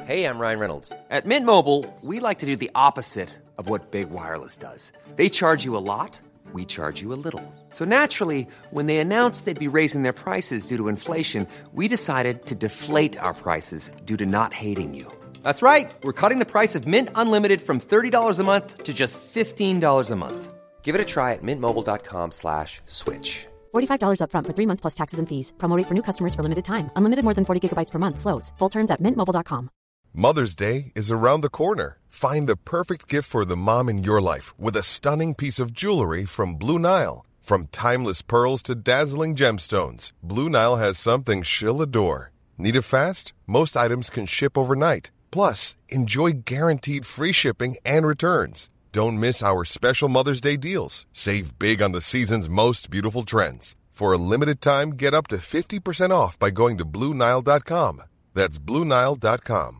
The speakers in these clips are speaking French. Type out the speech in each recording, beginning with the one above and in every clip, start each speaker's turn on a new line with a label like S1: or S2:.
S1: Hey, I'm Ryan Reynolds. At Mint Mobile, we like to do the opposite of what Big Wireless does. They charge you a lot, we charge you a little. So naturally, when they announced they'd be raising their prices due to inflation, we decided to deflate our prices due to not hating you. That's right. We're cutting the price of Mint Unlimited from $30 a month to just $15 a month. Give it a try at mintmobile.com/switch.
S2: $45 up front for 3 months plus taxes and fees. Promo rate for new customers for limited time. Unlimited more than 40 gigabytes per month. Slows full terms at mintmobile.com.
S3: Mother's Day is around the corner. Find the perfect gift for the mom in your life with a stunning piece of jewelry from Blue Nile. From timeless pearls to dazzling gemstones, Blue Nile has something she'll adore. Need it fast? Most items can ship overnight. Plus, enjoy guaranteed free shipping and returns. Don't miss our special Mother's Day deals. Save big on the season's most beautiful trends. For a limited time, get up to 50% off by going to BlueNile.com. That's BlueNile.com.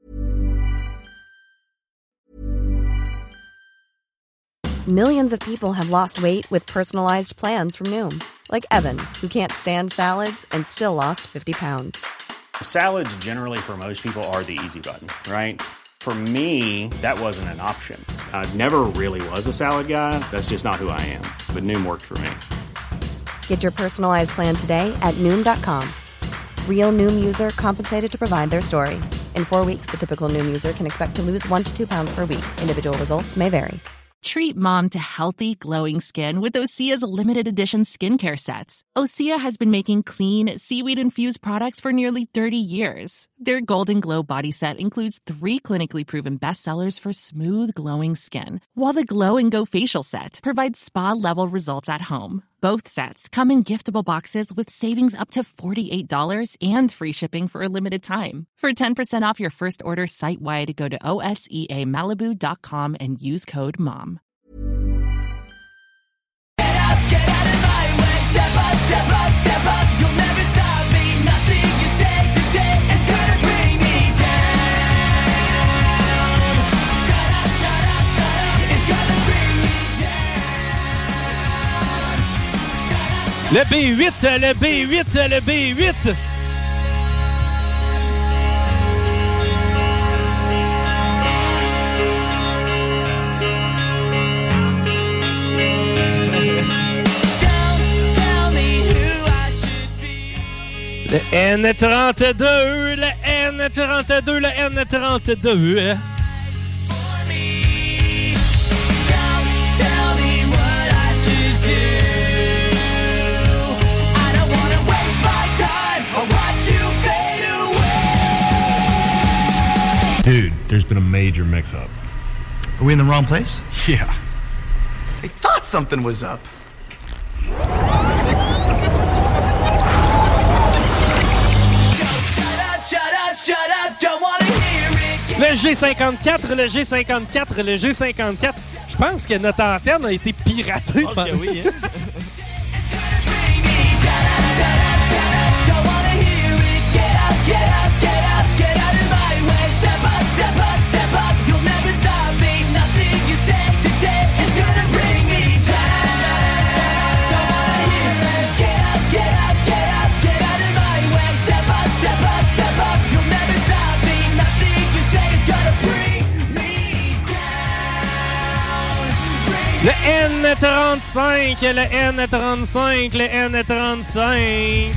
S4: Millions of people have lost weight with personalized plans from Noom. Like Evan, who can't stand salads and still lost 50 pounds.
S5: Salads generally for most people are the easy button, right? For me, that wasn't an option. I never really was a salad guy. That's just not who I am. But Noom worked for me.
S4: Get your personalized plan today at Noom.com. Real Noom user compensated to provide their story. In 4 weeks, the typical Noom user can expect to lose 1 to 2 pounds per week. Individual results may vary.
S6: Treat mom to healthy, glowing skin with Osea's limited edition skincare sets. Osea has been making clean, seaweed-infused products for nearly 30 years. Their Golden Glow body set includes 3 clinically proven bestsellers for smooth, glowing skin, while the Glow and Go facial set provides spa-level results at home. Both sets come in giftable boxes with savings up to $48 and free shipping for a limited time. For 10% off your first order site-wide, go to OSEAMalibu.com and use code MOM.
S7: Get out of my way. Step up, step up, step up. You'll never stop me. Nothing you say today is gonna bring me down. Shut up, shut up, shut up. It's gonna bring me down. Shut up, shut up.
S8: Le B8, le B8, le B8. Le N32, le N32, le N32.
S9: Dude, there's been a major mix-up.
S10: Are we in the wrong place?
S9: Yeah.
S10: I thought something was up.
S8: Le G54, le G54, le G54. Je pense que notre antenne a été piratée.
S11: Ok, oui, hein?
S8: Le N35, le N35, le N35.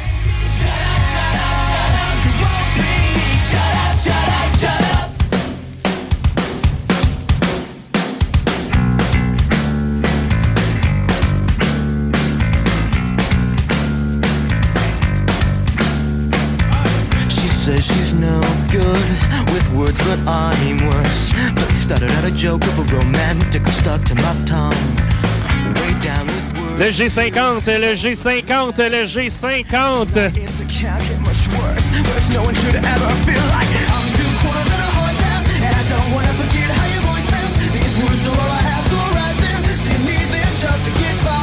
S7: She says she's no good with words, but I'm worse. But they started out a joke of a romantic stuck to my tongue. Way down with words.
S8: Le G50, le G50, le G50.
S7: It's a can't get much worse. Worse, no one should ever feel like I'm 2/4 of a heart now, and I don't wanna forget how your voice sounds. These words are all I have to write them. So you need them just to get by.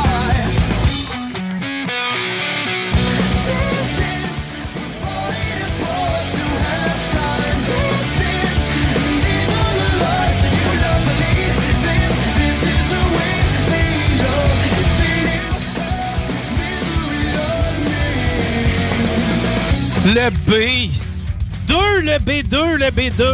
S8: Le B. B2, le B2, le B2.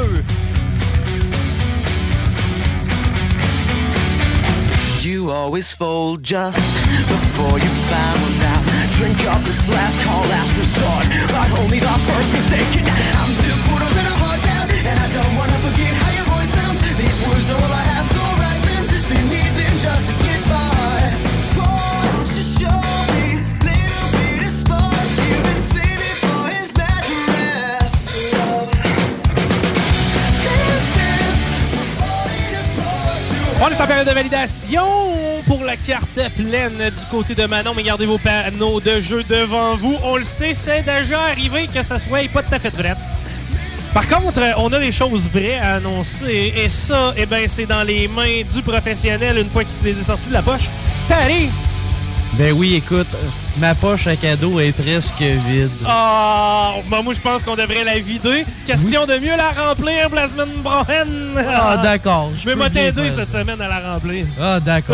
S7: You always fold just before you found out. Drink up, it's last call, last resort, but only the first mistake. And I'm 2 quarters and a heart down, and I don't wanna forget how your voice sounds. These words are all I have, so right then, so you need them just to get by. Won't you show me little bit of spark? You've been saving for his bad rest.
S8: On est en période de validation pour la carte pleine du côté de Manon, mais gardez vos panneaux de jeu devant vous. On le sait, c'est déjà arrivé que ça soit pas tout à fait vrai. Par contre, on a des choses vraies à annoncer et ça, eh ben, c'est dans les mains du professionnel une fois qu'il se les est sortis de la poche. Allez!
S11: Ben oui, écoute, ma poche à cadeau est presque vide.
S8: Ah, ben moi je pense qu'on devrait la vider. Question de mieux la remplir pour la semaine prochaine.
S11: Ah, d'accord.
S8: Je vais m'aider cette semaine à la remplir.
S11: Ah, d'accord.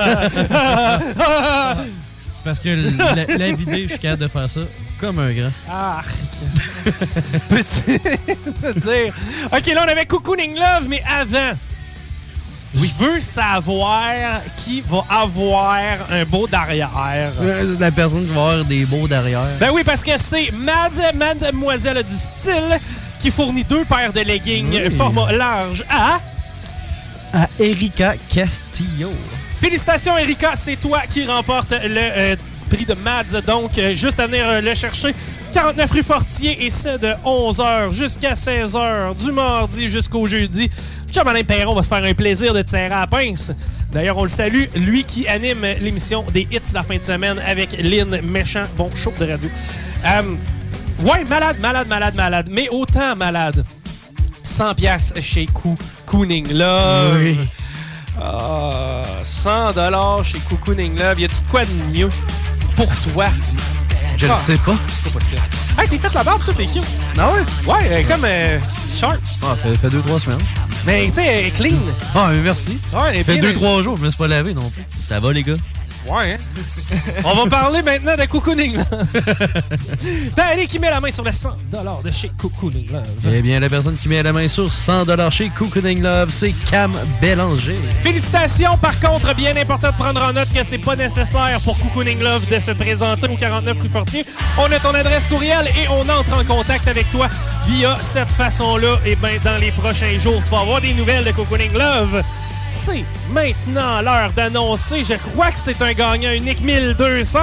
S11: Parce que la vider, je suis capable de faire ça comme un grand.
S8: Ah, peux-tu dire? OK, là, on avait Cocooning Love, mais avant... Oui. Je veux savoir qui va avoir un beau derrière.
S11: La personne qui va avoir des beaux derrière.
S8: Ben oui, parce que c'est Mademoiselle du style qui fournit 2 paires de leggings format large à
S11: Erika Castillo.
S8: Félicitations, Erika. C'est toi qui remporte le prix de Mads. Donc, juste à venir le chercher. 49 rue Fortier et c'est de 11h jusqu'à 16h du mardi jusqu'au jeudi. Alain Perron va se faire un plaisir de tirer à la pince. D'ailleurs, on le salue, lui qui anime l'émission des hits la fin de semaine avec Lynn Méchant. Bon, show de radio. Ouais, malade. Mais autant malade. 100$ chez Cocooning Love.
S11: Oui.
S8: 100$ chez Cocooning Love. Y a-tu de quoi de mieux pour toi?
S11: Je le sais pas.
S8: C'est pas possible. Hey, t'es fait la barbe, toi, t'es cute.
S11: Ah ouais?
S8: Ouais, comme short.
S11: Ah, fait 2-3 semaines.
S8: Mais tu sais, clean.
S11: Ah, mais merci.
S8: Ouais,
S11: fait 2-3 jours, je me suis pas lavé non plus. Ça va, les gars?
S8: Ouais, hein? On va parler maintenant de Cocooning Love. Allez, qui met la main sur le 100$ de chez Cocooning Love.
S11: Eh bien, la personne qui met la main sur 100$ chez Cocooning Love, c'est Cam Bélanger.
S8: Félicitations, par contre, bien important de prendre en note que c'est pas nécessaire pour Cocooning Love de se présenter au 49 rue Fortier. On a ton adresse courriel et on entre en contact avec toi via cette façon-là. Et bien, dans les prochains jours, tu vas avoir des nouvelles de Cocooning Love. C'est maintenant l'heure d'annoncer. Je crois que c'est un gagnant unique, 1200$.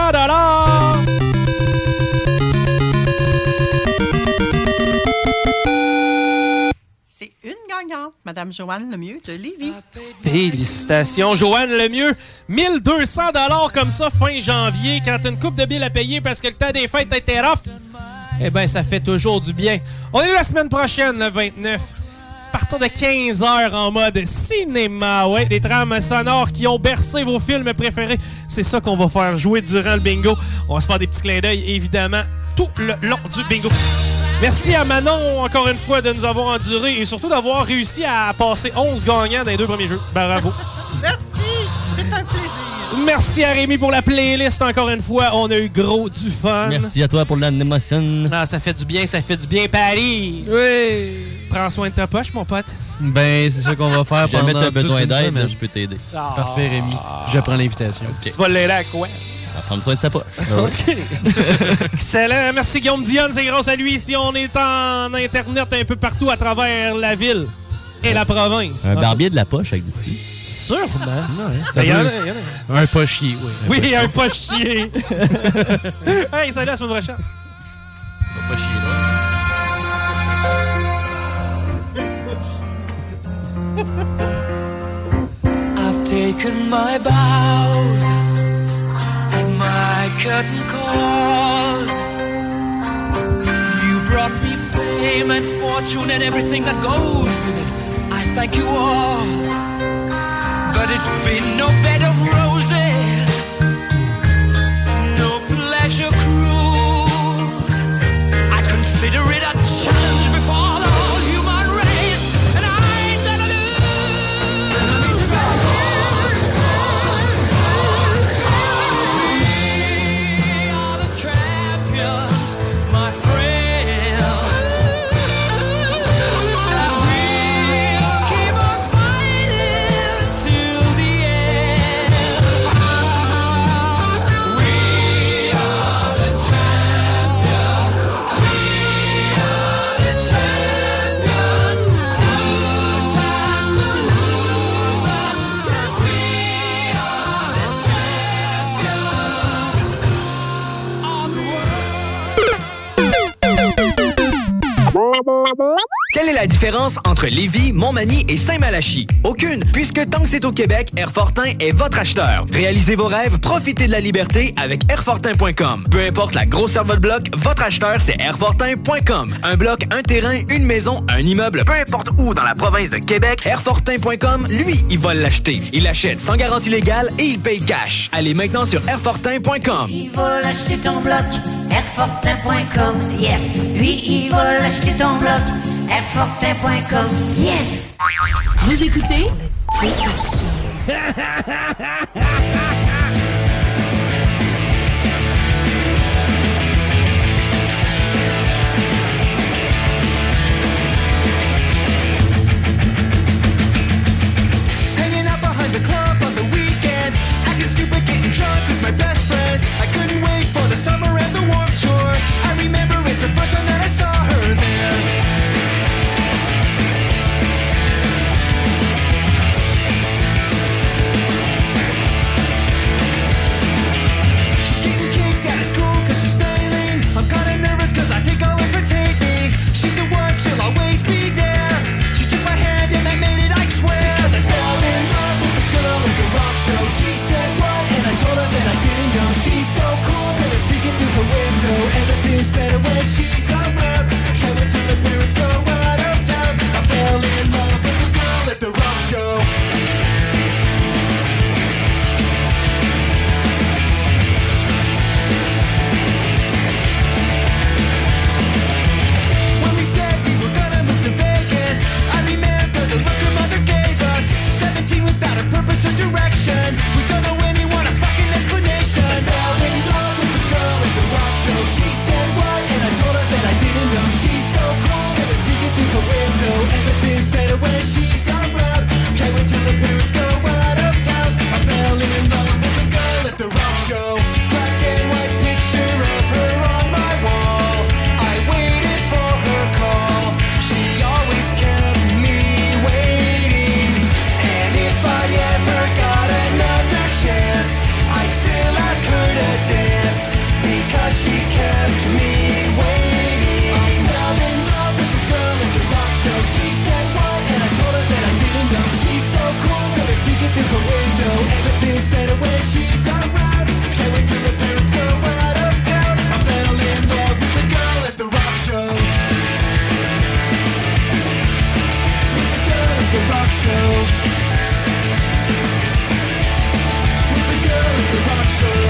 S12: C'est une gagnante, Madame Joanne Lemieux de Lévis.
S8: Félicitations, Joanne Lemieux. 1200$ comme ça, fin janvier, quand t'as une coupe de billes à payer parce que le temps des fêtes était rough. Eh bien, ça fait toujours du bien. On est la semaine prochaine, le 29. À partir de 15h en mode cinéma, ouais, des trames sonores qui ont bercé vos films préférés. C'est ça qu'on va faire jouer durant le bingo. On va se faire des petits clins d'œil, évidemment, tout le long du bingo. Merci à Manon, encore une fois, de nous avoir endurés et surtout d'avoir réussi à passer 11 gagnants dans les 2 premiers jeux. Bravo.
S12: Merci, c'est un plaisir.
S8: Merci à Rémi pour la playlist, encore une fois. On a eu gros du fun.
S11: Merci à toi pour l'animation.
S8: Ah, ça fait du bien, Paris.
S11: Oui.
S8: Prends soin de ta poche, mon pote.
S11: Ben, c'est ça qu'on va faire pendant
S13: jamais t'as
S11: toute
S13: besoin
S11: une
S13: d'aide,
S11: semaine.
S13: je peux t'aider.
S8: Ah.
S11: Parfait, Rémi. Je prends l'invitation.
S13: Okay.
S8: Tu vas l'aider à quoi?
S13: À prendre soin de sa poche.
S8: OK. Excellent. Merci, Guillaume Dionne. C'est grâce à lui si on est en Internet un peu partout à travers la ville et la province.
S13: Un barbier de la poche existe-t-il?
S8: Sûrement.
S11: Ouais.
S8: Il y en a.
S11: Un pochier, oui.
S8: Oui, un pochier. Hey, salut, à la semaine prochaine.
S13: Un pochier, là.
S7: I've taken my bows and my curtain calls. You brought me fame and fortune and everything that goes with it. I thank you all, but it's been no bed of roses, no pleasure cruise. I consider it a challenge before the whole human race, and I ain't gonna lose. We are the champions, my friends.
S14: Quelle est la différence entre Lévis, Montmagny et Saint-Malachie? Aucune, puisque tant que c'est au Québec, Airfortin est votre acheteur. Réalisez vos rêves, profitez de la liberté avec Airfortin.com. Peu importe la grosseur de votre bloc, votre acheteur, c'est Airfortin.com. Un bloc, un terrain, une maison, un immeuble, peu importe où dans la province de Québec, Airfortin.com, lui, il va l'acheter. Il l'achète sans garantie légale et il paye cash. Allez maintenant sur Airfortin.com.
S15: Il va l'acheter ton bloc, Airfortin.com, yes. Lui, il va l'acheter ton bloc, Airfortin.com, yes.
S16: Vous écoutez
S7: Hanging out behind the club on the weekend, acting stupid, getting drunk with my best friends. I couldn't wait for the summer and the Warped Tour. I remember it's the first time that I saw her there. I'm kinda nervous cause I think I'll infiltrate me. She's the one, she'll always be there. She took my hand and that made it, I swear. Cause I fell in love with the girl at the rock show. She said what? And I told her that I didn't know. She's so cool, gonna sneak it through her window. Everything's better when she's around. Can't wait till the parents go out of town. I fell in love with the girl at the rock show. Without a purpose or direction, we don't know anyone a fucking explanation. Fell in love with the girl at the rock show. She said what? And I told her that I didn't know. She's so cool, gonna sneak it through her window. Everything's better when she's around. Can't wait till the parents go out of town. I fell in love with the girl at the rock show. Black and white picture of her on my wall. I waited for her call. She always kept me waiting. And if I ever got another chance, I'd still ask her to dance, because she kept me waiting. I fell in love with the girl at the rock show. She said what? And I told her that I didn't know. She's so cool, gonna sneak it through her window. Everything's better when she's around. Can't wait till the parents go out of town. I fell in love with the girl at the rock show. With the girl at the rock show. The rock show.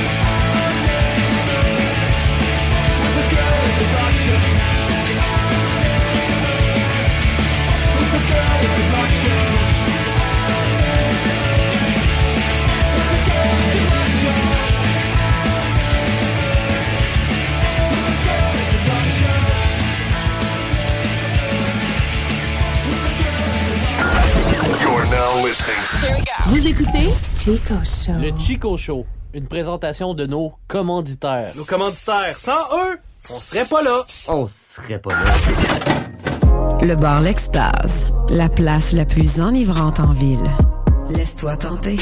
S7: With the girl at the rock show. With the girl at the rock show. With the girl at the rock show. With the girl at the rock show.
S3: You're now listening.
S16: Vous écoutez Chico Show.
S17: Le Chico Show, une présentation de nos commanditaires.
S8: Nos commanditaires, sans eux, on serait pas là.
S13: On serait pas là.
S18: Le bar L'Extase, la place la plus enivrante en ville. Laisse-toi tenter.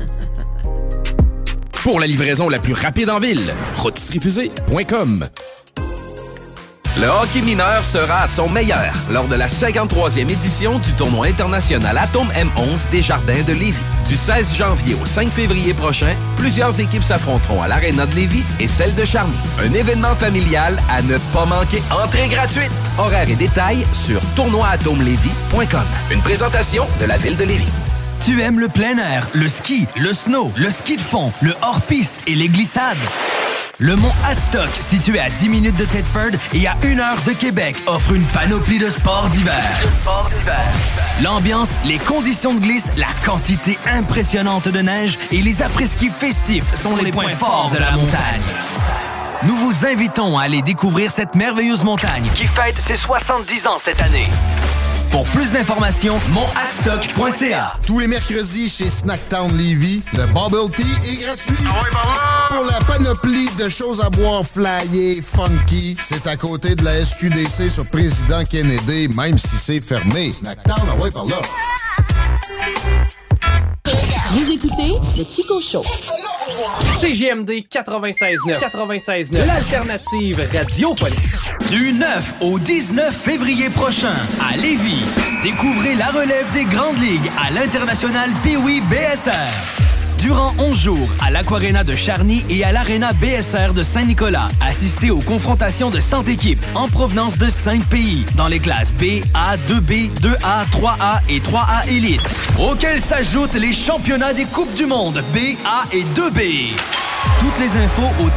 S19: Pour la livraison la plus rapide en ville, rôtisseriefusée.com.
S20: Le hockey mineur sera à son meilleur lors de la 53e édition du tournoi international Atome M11 des Jardins de Lévis. Du 16 janvier au 5 février prochain, plusieurs équipes s'affronteront à l'Aréna de Lévis et celle de Charny. Un événement familial à ne pas manquer. Entrée gratuite. Horaires et détails sur tournoi-atomelévis.com. Une présentation de la ville de Lévis.
S14: Tu aimes le plein air, le ski, le snow, le ski de fond, le hors-piste et les glissades? Le mont Hadstock, situé à 10 minutes de Thetford et à 1 heure de Québec, offre une panoplie de sports d'hiver. L'ambiance, les conditions de glisse, la quantité impressionnante de neige et les après-ski festifs sont les points forts de la montagne. Nous vous invitons à aller découvrir cette merveilleuse montagne qui fête ses 70 ans cette année. Pour plus d'informations, monthadstock.ca.
S21: Tous les mercredis chez Snacktown Lévis, le Bubble Tea est gratuit. Pour la panoplie de choses à boire flyées, funky, c'est à côté de la SQDC sur Président Kennedy, même si c'est fermé. Snacktown, ouais, par là.
S16: Vous écoutez le Chico Show.
S17: CJMD 96.9. L'alternative radiophonique.
S14: Du 9 au 19 février prochain, à Lévis, découvrez la relève des grandes ligues à l'International Pee-Wee BSR. Durant 11 jours, à l'Aquarena de Charny et à l'Arena BSR de Saint-Nicolas, assistez aux confrontations de 100 équipes en provenance de 5 pays, dans les classes B, A, 2B, 2A, 3A et 3A Élite, auxquels s'ajoutent les championnats des Coupes du Monde B, A et 2B. Toutes les infos au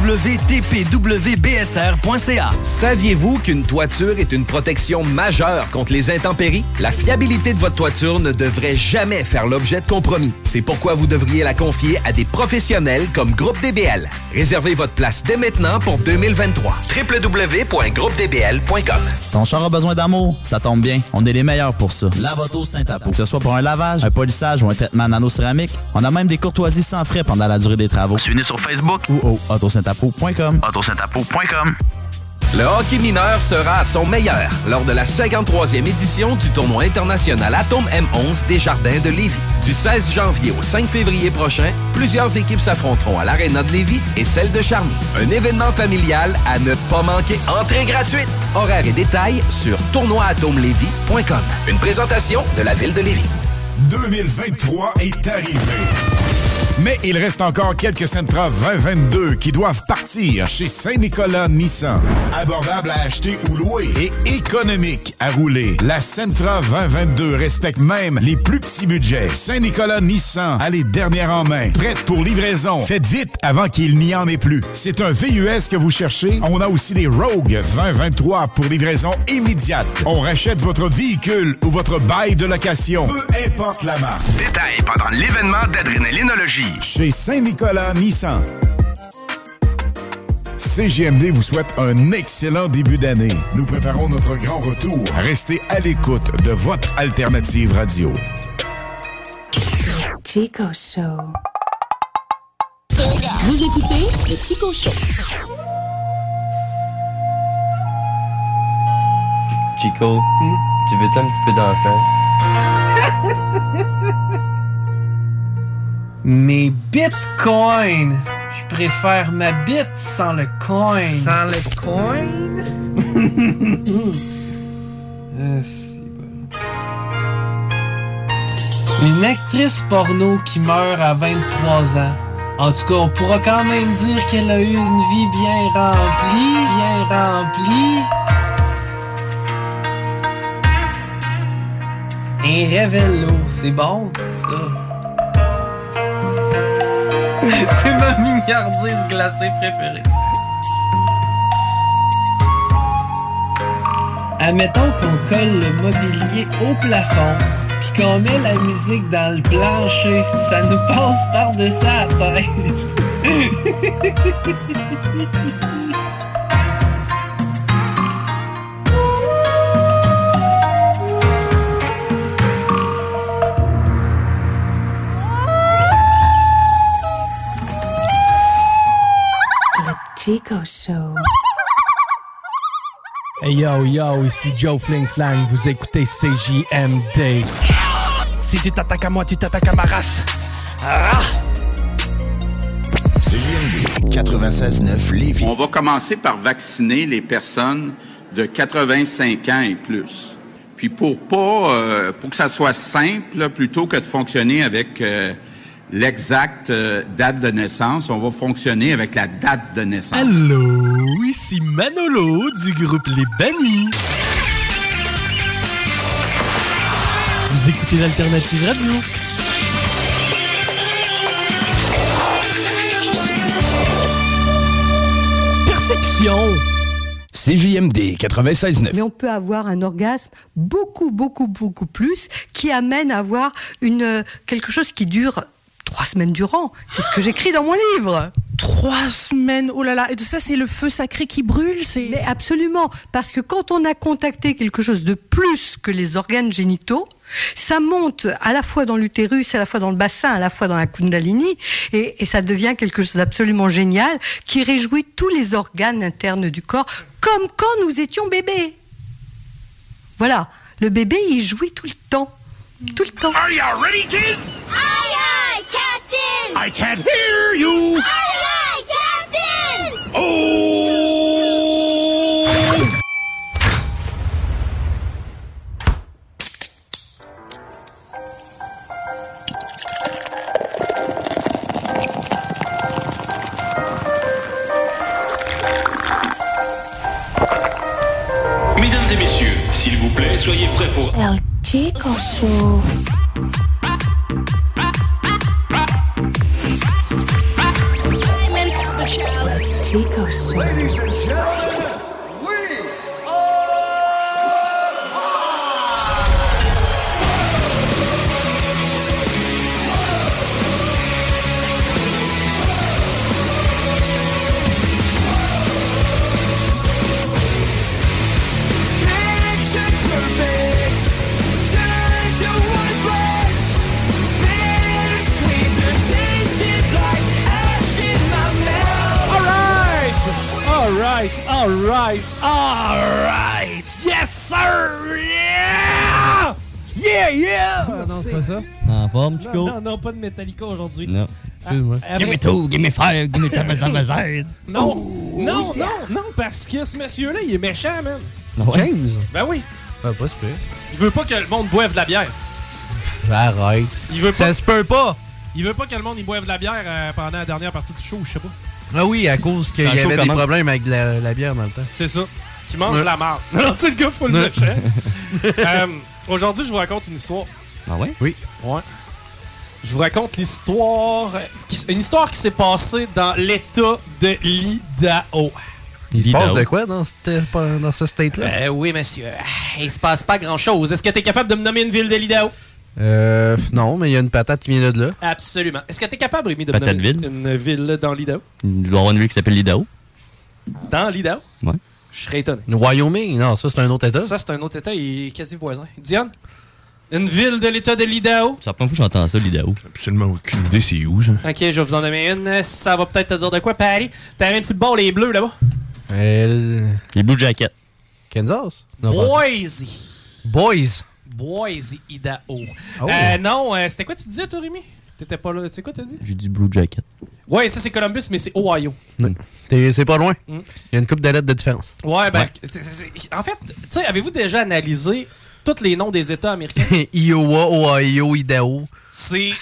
S14: www.tpwbsr.ca.
S20: Saviez-vous qu'une toiture est une protection majeure contre les intempéries? La fiabilité de votre toiture ne devrait jamais faire l'objet de compromis. C'est pourquoi vous devriez la confier à des professionnels comme Groupe DBL. Réservez votre place dès maintenant pour 2023. www.groupedbl.com.
S1: Ton char a besoin d'amour? Ça tombe bien. On est les meilleurs pour ça. Lave-Auto Saint-Apo. Que ce soit pour un lavage, un polissage ou un traitement nano-céramique, on a même des courtoisies sans frais pendant la durée des travaux. Suivez-nous sur Facebook ou au autosaintapo.com. autosaintapo.com.
S20: Le hockey mineur sera à son meilleur lors de la 53e édition du tournoi international Atome M11 Desjardins de Lévis. Du 16 janvier au 5 février prochain, plusieurs équipes s'affronteront à l'Aréna de Lévis et celle de Charny. Un événement familial à ne pas manquer. Entrée gratuite. Horaires et détails sur tournoiatomelévis.com. Une présentation de la ville de Lévis.
S22: 2023 est arrivé. Mais il reste encore quelques Sentra 2022 qui doivent partir chez Saint-Nicolas Nissan. Abordable à acheter ou louer et économique à rouler. La Sentra 2022 respecte même les plus petits budgets. Saint-Nicolas Nissan a les dernières en main. Prête pour livraison. Faites vite avant qu'il n'y en ait plus. C'est un VUS que vous cherchez? On a aussi des Rogue 2023 pour livraison immédiate. On rachète votre véhicule ou votre bail de location. Peu importe la marque.
S23: Détails pendant l'événement d'adrénalinologie.
S22: Chez Saint-Nicolas Nissan. CJMD vous souhaite un excellent début d'année. Nous préparons notre grand retour. Restez à l'écoute de votre alternative radio.
S16: Chico Show. Vous écoutez le Chico Show.
S13: Chico, tu veux-tu un petit peu danser?
S8: Mes bitcoins. Je préfère ma bite sans le coin. Sans le coin? Une actrice porno qui meurt à 23 ans. En tout cas, on pourra quand même dire qu'elle a eu une vie bien remplie. Bien remplie. Un révélo. C'est bon, ça. C'est ma mignardise glacée préférée. Admettons qu'on colle le mobilier au plafond, puis qu'on met la musique dans le plancher, ça nous passe par-dessus la tête.
S16: Chico Show.
S11: Hey yo yo, ici Joe Fling Flang, vous écoutez CJMD. Si tu t'attaques à moi, tu t'attaques à ma race. Ah!
S19: CJMD 96.9 Lévis.
S24: On va commencer par vacciner les personnes de 85 ans et plus. Puis pour que ça soit simple, là, plutôt que de fonctionner avec l'exacte date de naissance, on va fonctionner avec la date de naissance.
S11: Allô, ici Manolo du groupe Les Bannis. Vous écoutez l'Alternative Radio. Perception.
S19: CJMD 96.9.
S25: Mais on peut avoir un orgasme beaucoup plus qui amène à avoir quelque chose qui dure 3 semaines durant. C'est ce que j'écris dans mon livre.
S26: 3 semaines, oh là là, et ça c'est le feu sacré qui brûle, c'est...
S25: Mais absolument, parce que quand on a contacté quelque chose de plus que les organes génitaux, ça monte à la fois dans l'utérus, à la fois dans le bassin, à la fois dans la kundalini, et ça devient quelque chose d'absolument génial qui réjouit tous les organes internes du corps, comme quand nous étions bébés. Voilà, le bébé il jouit tout le temps. Tout le temps.
S7: Are you ready, kids? Aye, aye, Captain! I can't hear you! Aye, aye, Captain! Oh!
S2: Mesdames et messieurs, s'il vous plaît, soyez prêts pour
S16: El Chico Show. Chico Show.
S7: Ladies and gentlemen, we picture perfect, turn to one place. Bittersweet, the taste is like ash in my mouth.
S8: Alright! Yes, sir! Yeah! Yeah!
S4: Non, c'est pas ça. En forme, Chico?
S8: Non, pas de Metallica aujourd'hui.
S4: Non.
S8: Excuse-moi.
S4: Give me two, give me five, give me ten.
S8: Non, parce que ce monsieur-là, il est méchant, man.
S4: James?
S8: Ben oui.
S4: Pas super.
S8: Il veut pas que le monde boive de la bière.
S4: Arrête. Ça se peut pas.
S8: Il veut pas que le monde y boive de la bière pendant la dernière partie du show, je sais pas.
S4: Ah oui, à cause qu'il y avait des problèmes avec la bière dans le temps.
S8: C'est ça. Qui mange de la marde. Non, tu sais, le gars, faut le méchant. Aujourd'hui, je vous raconte une histoire.
S4: Ah ouais?
S8: Oui. Ouais. Je vous raconte l'histoire... Une histoire qui s'est passée dans l'État de l'Idaho.
S4: Il se passe de quoi dans ce state-là?
S8: Oui, monsieur. Il se passe pas grand-chose. Est-ce que tu es capable de me nommer une ville de l'Idaho?
S4: Non, mais il y a une patate qui vient de là.
S8: Absolument. Est-ce que tu es capable, Rémi, de me nommer une ville dans l'Idaho?
S4: Il doit y avoir une ville qui s'appelle l'Idaho.
S8: Dans l'Idaho?
S4: Ouais.
S8: Je serais étonné.
S4: Wyoming? Non, ça, c'est un autre État.
S8: Ça, c'est un autre État. Il est quasi voisin. Diane? Une ville de l'État de l'Idaho?
S4: C'est la première fois que j'entends ça, l'Idaho.
S5: Absolument aucune idée, c'est où, ça?
S8: Ok, je vais vous en nommer une. Ça va peut-être te dire de quoi, Paris? Terrain de football, les Bleus, là-bas.
S4: Les Blue Jackets. Kansas? Non,
S8: Boise, Idaho.
S4: Oh.
S8: Non, c'était quoi tu disais, toi, Rémi? T'étais pas là. C'est quoi t'as dit?
S4: J'ai dit Blue Jacket.
S8: Ouais, ça, c'est Columbus, mais c'est Ohio.
S4: C'est pas loin. Il y a une couple de lettres de différence.
S8: Ouais, ben, en fait, tu sais, avez-vous déjà analysé tous les noms des États américains?
S4: Iowa, Ohio, Idaho.
S8: C'est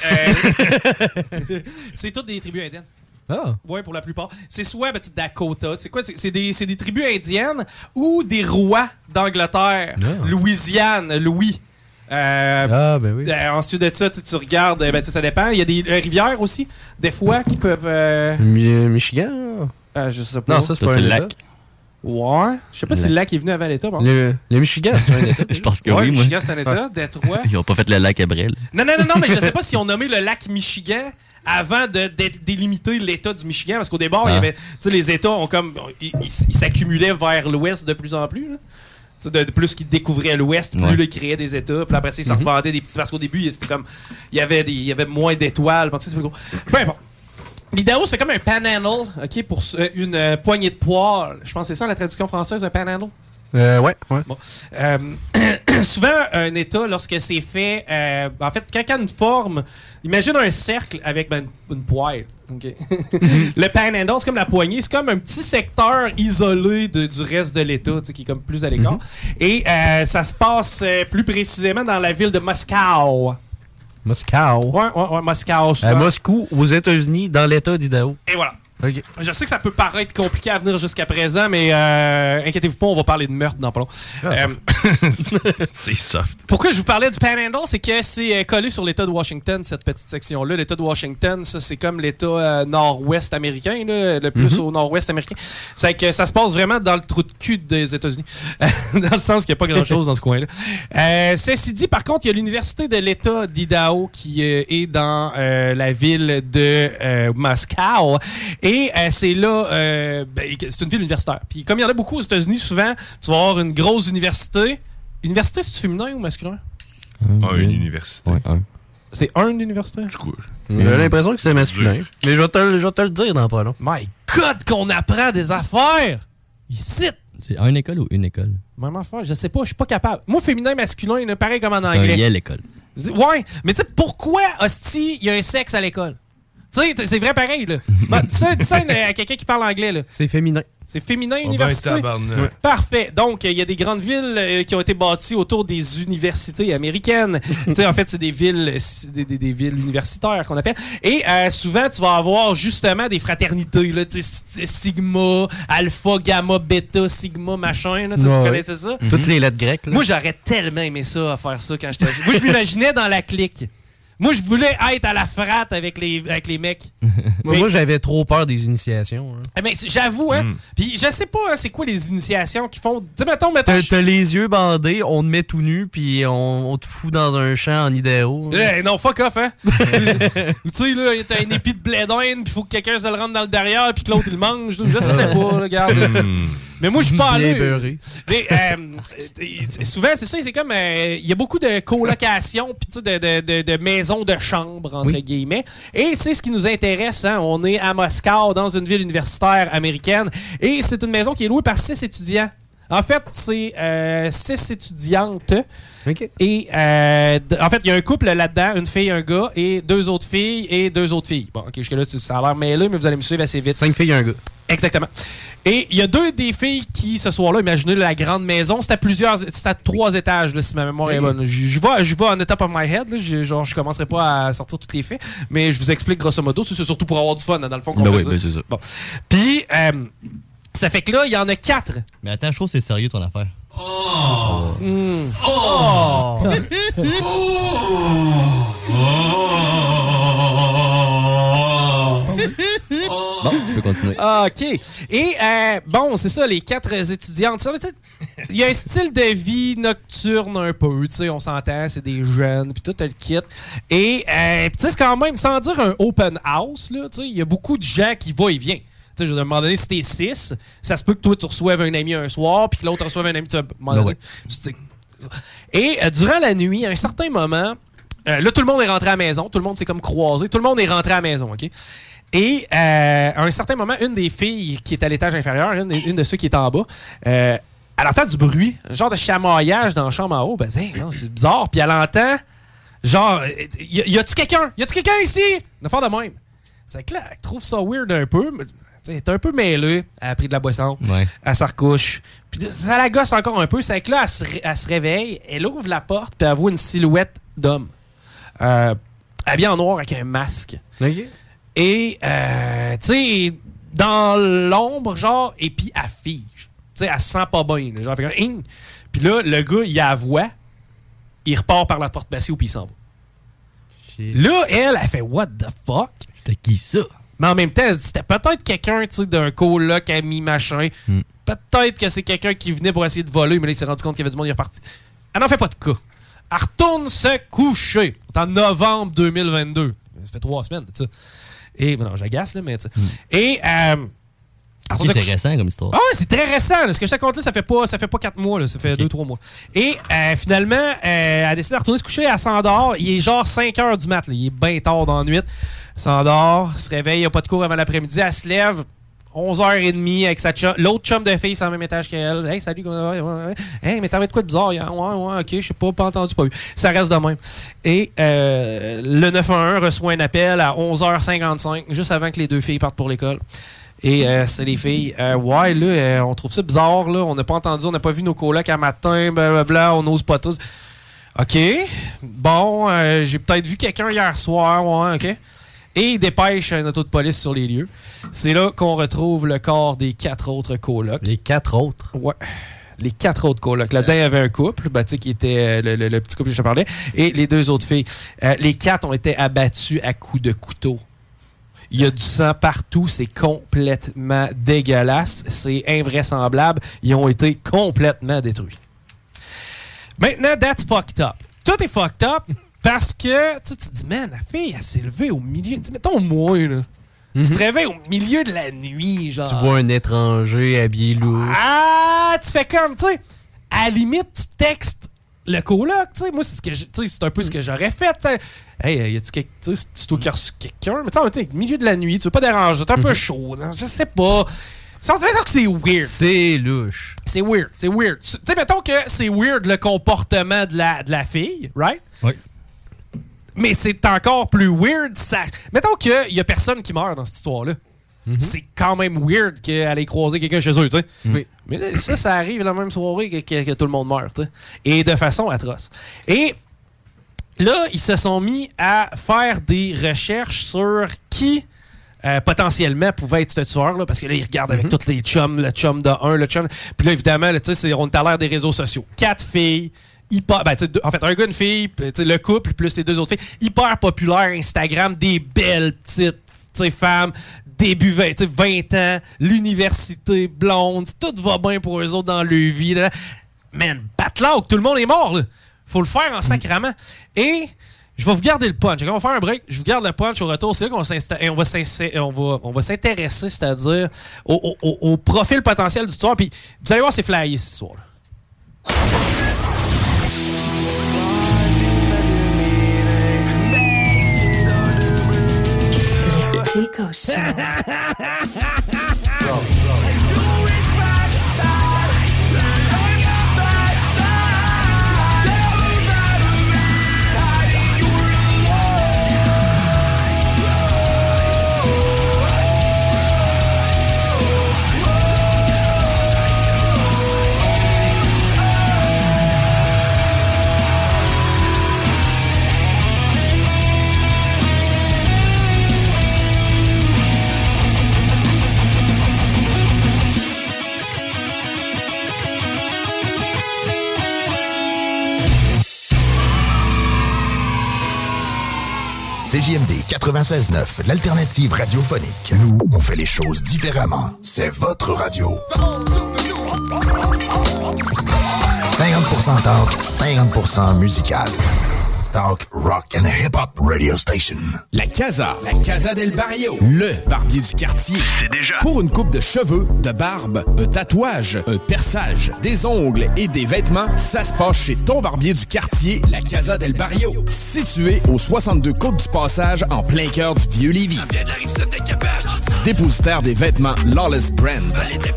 S8: toutes des tribus indiennes.
S4: Ah.
S8: Ouais, pour la plupart. C'est soit Dakota. C'est quoi? C'est des tribus indiennes ou des rois d'Angleterre.
S4: Ah.
S8: Louisiane, Louis.
S4: Ben oui.
S8: Ensuite de ça, tu regardes, ça dépend. Il y a des rivières aussi, des fois, qui peuvent...
S4: Michigan?
S8: Je sais pas.
S4: Non, ça, c'est pas un
S8: le
S4: État.
S8: lac. Ouais. Je sais pas si le lac est venu avant l'État. Bon.
S4: Le Michigan, c'est un État.
S5: Je pense que
S8: ouais,
S5: oui,
S8: le
S5: moi.
S8: Michigan, c'est un État. Détroit.
S5: Ils ont pas fait le lac Abrel.
S8: Non, mais je sais pas s'ils ont nommé le lac Michigan avant de délimiter l'État du Michigan. Parce qu'au départ, il y avait, les États ont comme... Ils s'accumulaient vers l'ouest de plus en plus. Là. De plus qu'ils découvraient l'Ouest, plus ils créaient des États. Puis après ça, ils s'en revendaient des petits. Parce qu'au début, c'était comme. Il y avait moins d'étoiles. C'est plus gros. Peu importe. L'Idaho, c'est comme un panhandle, OK, pour une poignée de poils. Je pense que c'est ça la traduction française, un panhandle.
S4: Ouais.
S8: Bon. Souvent, un État, lorsque c'est fait. En fait, quand il y a une forme. Imagine un cercle avec une poêle. Okay. Le panhandle, c'est comme la poignée. C'est comme un petit secteur isolé du reste de l'État, qui est comme plus à l'écart. Et ça se passe plus précisément dans la ville de Moscow.
S4: Moscow?
S8: Ouais, Moscow.
S4: À Moscou, aux États-Unis, dans l'État d'Idaho.
S8: Et voilà.
S4: Okay.
S8: Je sais que ça peut paraître compliqué à venir jusqu'à présent, mais inquiétez-vous pas, on va parler de meurtre dans pas long.
S5: C'est soft.
S8: Pourquoi je vous parlais du Panhandle, c'est que c'est collé sur l'État de Washington, cette petite section-là. L'État de Washington, ça, c'est comme l'État nord-ouest américain, là, le plus au nord-ouest américain. C'est que ça se passe vraiment dans le trou de cul des États-Unis. Dans le sens qu'il n'y a pas grand-chose dans ce coin-là. Ceci dit, par contre, il y a l'Université de l'État d'Idaho qui est dans la ville de Moscow. Et c'est là, c'est une ville universitaire. Puis comme il y en a beaucoup aux États-Unis, souvent, tu vas avoir une grosse université. Université, c'est-tu féminin ou masculin?
S5: Une université.
S4: Ouais,
S8: c'est une université?
S5: Du coup,
S4: j'ai l'impression que c'est masculin. Mais je vais te le dire dans pas long.
S8: My God, qu'on apprend des affaires! Ici!
S4: C'est une école ou une école?
S8: Même affaire, je sais pas, je suis pas capable. Moi, féminin, masculin, pareil comme en anglais.
S4: Il y a l'école.
S8: Ouais, mais tu sais, pourquoi, hostie, il y a un sexe à l'école? Tu sais, c'est vrai pareil, là. Bon, dis ça à quelqu'un qui parle anglais, là.
S4: C'est féminin.
S8: C'est féminin, université?
S5: Ouais.
S8: Parfait. Donc, il y a des grandes villes qui ont été bâties autour des universités américaines. Tu sais, en fait, c'est des villes universitaires qu'on appelle. Et souvent, tu vas avoir justement des fraternités, là, tu sais, Sigma, Alpha, Gamma, Beta, Sigma, machin, là, tu connaissais ça?
S4: Toutes les lettres grecques, là.
S8: Moi, j'aurais tellement aimé ça, à faire ça quand j'étais jeune. Moi, je m'imaginais dans la clique. Moi, je voulais être à la frate avec les mecs.
S4: Moi, j'avais trop peur des initiations. Hein.
S8: Mais j'avoue, hein. Puis je sais pas, hein, c'est quoi les initiations qui font. Tu sais, mettons.
S4: T'as les yeux bandés, on te met tout nu, puis on te fout dans un champ en Idaho.
S8: Non, fuck off, hein. Tu sais, là, t'as un épi de blé d'Inde, puis faut que quelqu'un se le rentre dans le derrière, puis que l'autre, il le mange. Je sais pas, regarde. Mais moi, je suis pas allé. Mais souvent, c'est ça, c'est comme. Il y a beaucoup de colocations, puis tu sais, de maisons de chambre, entre guillemets. Et c'est ce qui nous intéresse, hein. On est à Moscou, dans une ville universitaire américaine. Et c'est une maison qui est louée par 6 étudiants. En fait, c'est 6 étudiantes.
S4: Okay.
S8: Et en fait, il y a un couple là-dedans, une fille, un gars, et 2 autres filles et 2 autres filles. Bon, ok, jusque-là, ça a l'air mêlé, mais vous allez me suivre assez vite.
S4: 5 filles et un gars.
S8: Exactement. Et il y a 2 des filles qui, ce soir-là, imaginez la grande maison, c'était à 3 étages, là, si ma mémoire est bonne. Je vais on the top of my head, là, je commencerai pas à sortir tous les faits, mais je vous explique grosso modo, c'est surtout pour avoir du fun, hein, dans le fond, qu'on fait ça.
S5: C'est ça.
S8: Bon. Puis, ça fait que là, il y en a 4.
S3: Mais attends, je trouve que c'est sérieux ton affaire.
S8: Oh!
S3: Bon, tu peux continuer.
S8: OK. Et, bon, c'est ça, les 4 étudiantes. Il y a un style de vie nocturne un peu, tu sais, on s'entend, c'est des jeunes, puis tout le kit. Et, tu sais, c'est quand même, sans dire un open house, là, tu sais, il y a beaucoup de gens qui vont et viennent. Tu sais, à un moment donné, si t'es 6, ça se peut que toi, tu reçoives un ami un soir, puis que l'autre reçoive un ami, tu vas, à un moment donné, Et, durant la nuit, à un certain moment, là, tout le monde est rentré à la maison, tout le monde s'est comme croisé, tout le monde est rentré à la maison, OK? Et à un certain moment, une des filles qui est à l'étage inférieur, une de ceux qui est en bas, elle entend du bruit, un genre de chamaillage dans la chambre en haut. Ben, c'est bizarre. Puis elle entend, genre, y a-tu quelqu'un? Y a-tu quelqu'un ici? Une affaire de même. C'est que là, elle trouve ça weird un peu. Elle est un peu mêlée. Elle a pris de la boisson. Ouais. Elle se recouche. Puis ça la gosse encore un peu. C'est que là, elle se réveille. Elle ouvre la porte. Puis elle voit une silhouette d'homme. Habillée en noir avec un masque.
S4: OK.
S8: Et, tu sais, dans l'ombre, genre, et puis elle fige. Tu sais, elle se sent pas bien. Genre, fait un puis là, le gars, il a la voix. Il repart par la porte patio, puis il s'en va. Shit. Là, elle fait what the fuck?
S3: C'était qui ça?
S8: Mais en même temps, c'était peut-être quelqu'un, tu sais, d'un coloc, ami, machin. Peut-être que c'est quelqu'un qui venait pour essayer de voler, mais là, il s'est rendu compte qu'il y avait du monde, il est reparti. Elle n'en fait pas de cas. Elle retourne se coucher. C'est en novembre 2022. Ça fait 3 semaines, tu sais. Et, non, j'agace, là, mais tu sais. Et,
S3: c'est récent comme histoire.
S8: Ah ouais, c'est très récent. Là. Ce que je te compte là, ça fait pas 4 mois, là, ça fait 2-3 mois. Et finalement, elle a décidé de retourner se coucher, elle s'endort. Il est genre 5 heures du mat, là. Il est bien tard dans la nuit. Elle s'endort, se réveille, il n'y a pas de cours avant l'après-midi, elle se lève. 11h30 avec sa chum. L'autre chum de fille, c'est le même étage qu'elle. Hey, salut. Hey, mais t'avais de quoi de bizarre? Ouais, ok, je sais pas entendu, pas vu. Ça reste de même. Et le 911 reçoit un appel à 11h55, juste avant que les 2 filles partent pour l'école. Et c'est les filles. Ouais, là, on trouve ça bizarre, là. On n'a pas entendu, on n'a pas vu nos colocs à matin, blablabla, on n'ose pas tous. OK. Bon, j'ai peut-être vu quelqu'un hier soir, ouais, OK. Et il dépêche un auto de police sur les lieux. C'est là qu'on retrouve le corps des 4 autres colocs.
S4: Les 4 autres?
S8: Ouais. Les 4 autres colocs. Là-dedans, il y avait un couple, tu sais, qui était le petit couple que je te parlais, et les 2 autres filles. Les 4 ont été abattus à coups de couteau. Il y a du sang partout. C'est complètement dégueulasse. C'est invraisemblable. Ils ont été complètement détruits. Maintenant, that's fucked up. Tout est fucked up. Parce que tu te dis, man, la fille, elle s'est levée au milieu. Mettons moi, là. Tu te réveilles au milieu de la nuit, genre.
S4: Tu vois un étranger habillé louche.
S8: Ah, tu fais comme, tu sais, à la limite, tu textes le coloc, tu sais. Moi, c'est un peu ce que j'aurais fait. T'sais. Hey, y a-tu quelqu'un, tu sais, tu as reçu quelqu'un, mais tu sais, au milieu de la nuit, tu veux pas déranger, t'es un peu chaud, hein, je sais pas. Ça veut dire que c'est weird.
S4: C'est louche.
S8: C'est weird. Tu sais, mettons que c'est weird le comportement de la fille, right?
S3: Oui.
S8: Mais c'est encore plus weird. Mettons qu'il y a personne qui meurt dans cette histoire-là. C'est quand même weird qu'elle ait croisé quelqu'un chez eux, tu sais. Oui. Mais là, ça arrive la même soirée que tout le monde meurt, tu sais. Et de façon atroce. Et là, ils se sont mis à faire des recherches sur qui potentiellement pouvait être ce tueur, là, parce que là, ils regardent avec tous les chums, le chum de un, le chum... Puis là, évidemment, là, on est à l'ère des réseaux sociaux. 4 filles... en fait, un gars, une fille, le couple, plus les 2 autres filles, hyper populaire, Instagram, des belles petites femmes, début 20 ans, l'université, blonde, tout va bien pour eux autres dans leur vie. Là. Man, battle-out, tout le monde est mort. Là. Faut le faire en sacrament. Et je vais vous garder le punch. On va faire un break, je vous garde le punch au retour. C'est là qu'on va s'intéresser, c'est-à-dire au profil potentiel du tueur. Puis vous allez voir, c'est flyé cette histoire-là.
S16: Chico Show.
S6: CJMD 96.9, l'alternative radiophonique. Nous, on fait les choses différemment. C'est votre radio. 50% talk, 50% musical. Talk, rock and hip-hop radio station.
S19: La Casa del Barrio. Le barbier du quartier.
S23: C'est déjà.
S19: Pour une coupe de cheveux, de barbe, un tatouage, un perçage, des ongles et des vêtements, ça se passe chez ton barbier du quartier, la Casa del Barrio. Situé au 62 Côte du Passage, en plein cœur du Vieux-Lévis. Dépositaire des vêtements Lawless Brand.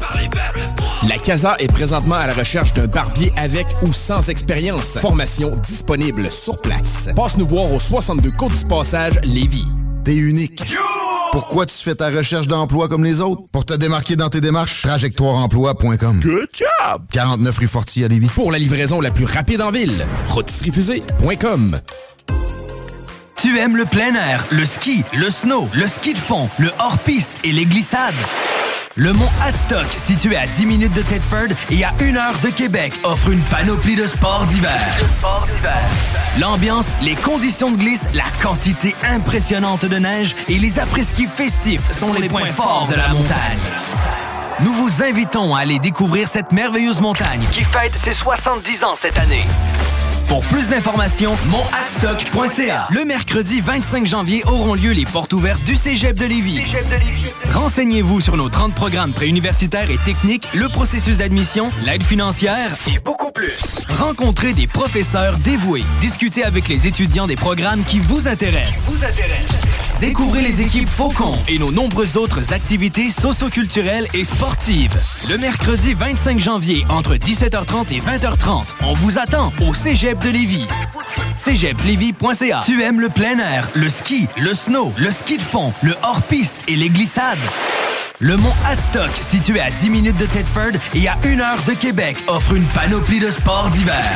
S19: La Casa est présentement à la recherche d'un barbier avec ou sans expérience. Formation disponible sur place. Passe nous voir au 62 Côte du Passage, Lévis.
S21: T'es unique. Pourquoi tu fais ta recherche d'emploi comme les autres? Pour te démarquer dans tes démarches, trajectoireemploi.com.
S19: Good job!
S21: 49 rue Fortier à Lévis.
S19: Pour la livraison la plus rapide en ville, rôtisseriefusée.com.
S14: Tu aimes le plein air, le ski, le snow, le ski de fond, le hors-piste et les glissades? Le mont Hadstock, situé à 10 minutes de Thetford et à 1 heure de Québec, offre une panoplie de sports d'hiver. L'ambiance, les conditions de glisse, la quantité impressionnante de neige et les après-ski festifs sont les points forts de la montagne. Nous vous invitons à aller découvrir cette merveilleuse montagne qui fête ses 70 ans cette année. Pour plus d'informations, monthadstock.ca. Le mercredi 25 janvier auront lieu les portes ouvertes du Cégep de Lévis. Renseignez-vous sur nos 30 programmes préuniversitaires et techniques, le processus d'admission, l'aide financière et beaucoup plus. Rencontrez des professeurs dévoués. Discutez avec les étudiants des programmes qui vous intéressent. Découvrez les équipes Faucon et nos nombreuses autres activités socio-culturelles et sportives. Le mercredi 25 janvier, entre 17h30 et 20h30, on vous attend au Cégep de Lévis. cégeplévis.ca. Tu aimes le plein air, le ski, le snow, le ski de fond, le hors-piste et les glissades? Le mont Hadstock, situé à 10 minutes de Thetford et à 1 heure de Québec, offre une panoplie de sports d'hiver.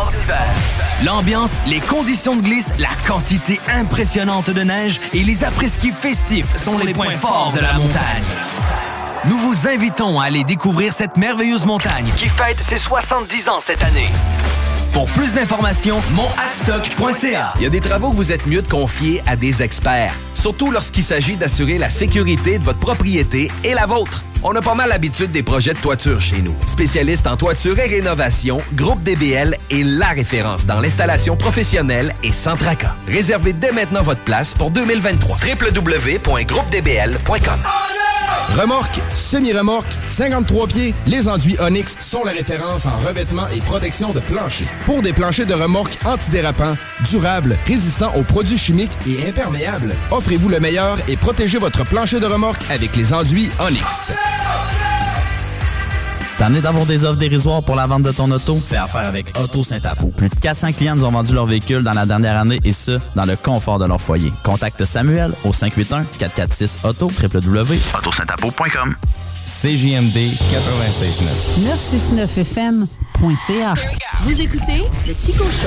S14: L'ambiance, les conditions de glisse, la quantité impressionnante de neige et les après-ski festifs sont les points forts de la montagne. Nous vous invitons à aller découvrir cette merveilleuse montagne qui fête ses 70 ans cette année. Pour plus d'informations, monthadstock.ca.
S20: Il y a des travaux que vous êtes mieux de confier à des experts, surtout lorsqu'il s'agit d'assurer la sécurité de votre propriété et la vôtre. On a pas mal l'habitude des projets de toiture chez nous. Spécialiste en toiture et rénovation, Groupe DBL est la référence dans l'installation professionnelle et sans tracas. Réservez dès maintenant votre place pour 2023. www.groupedbl.com.
S19: Remorque, semi-remorque, 53 pieds, les enduits Onyx sont la référence en revêtement et protection de plancher. Pour des planchers de remorque antidérapants, durables, résistants aux produits chimiques et imperméables, offrez-vous le meilleur et protégez votre plancher de remorque avec les enduits Onyx.
S1: Tanné d'avoir des offres dérisoires pour la vente de ton auto? Fais affaire avec Auto Saint-Apo. Plus de 400 clients nous ont vendu leur véhicule dans la dernière année et ce, dans le confort de leur foyer. Contacte Samuel au 581-446-AUTO, www.autosaintapo.com.
S9: CJMD 96.9.
S10: 969fm.ca.
S12: Vous écoutez le Chico Show.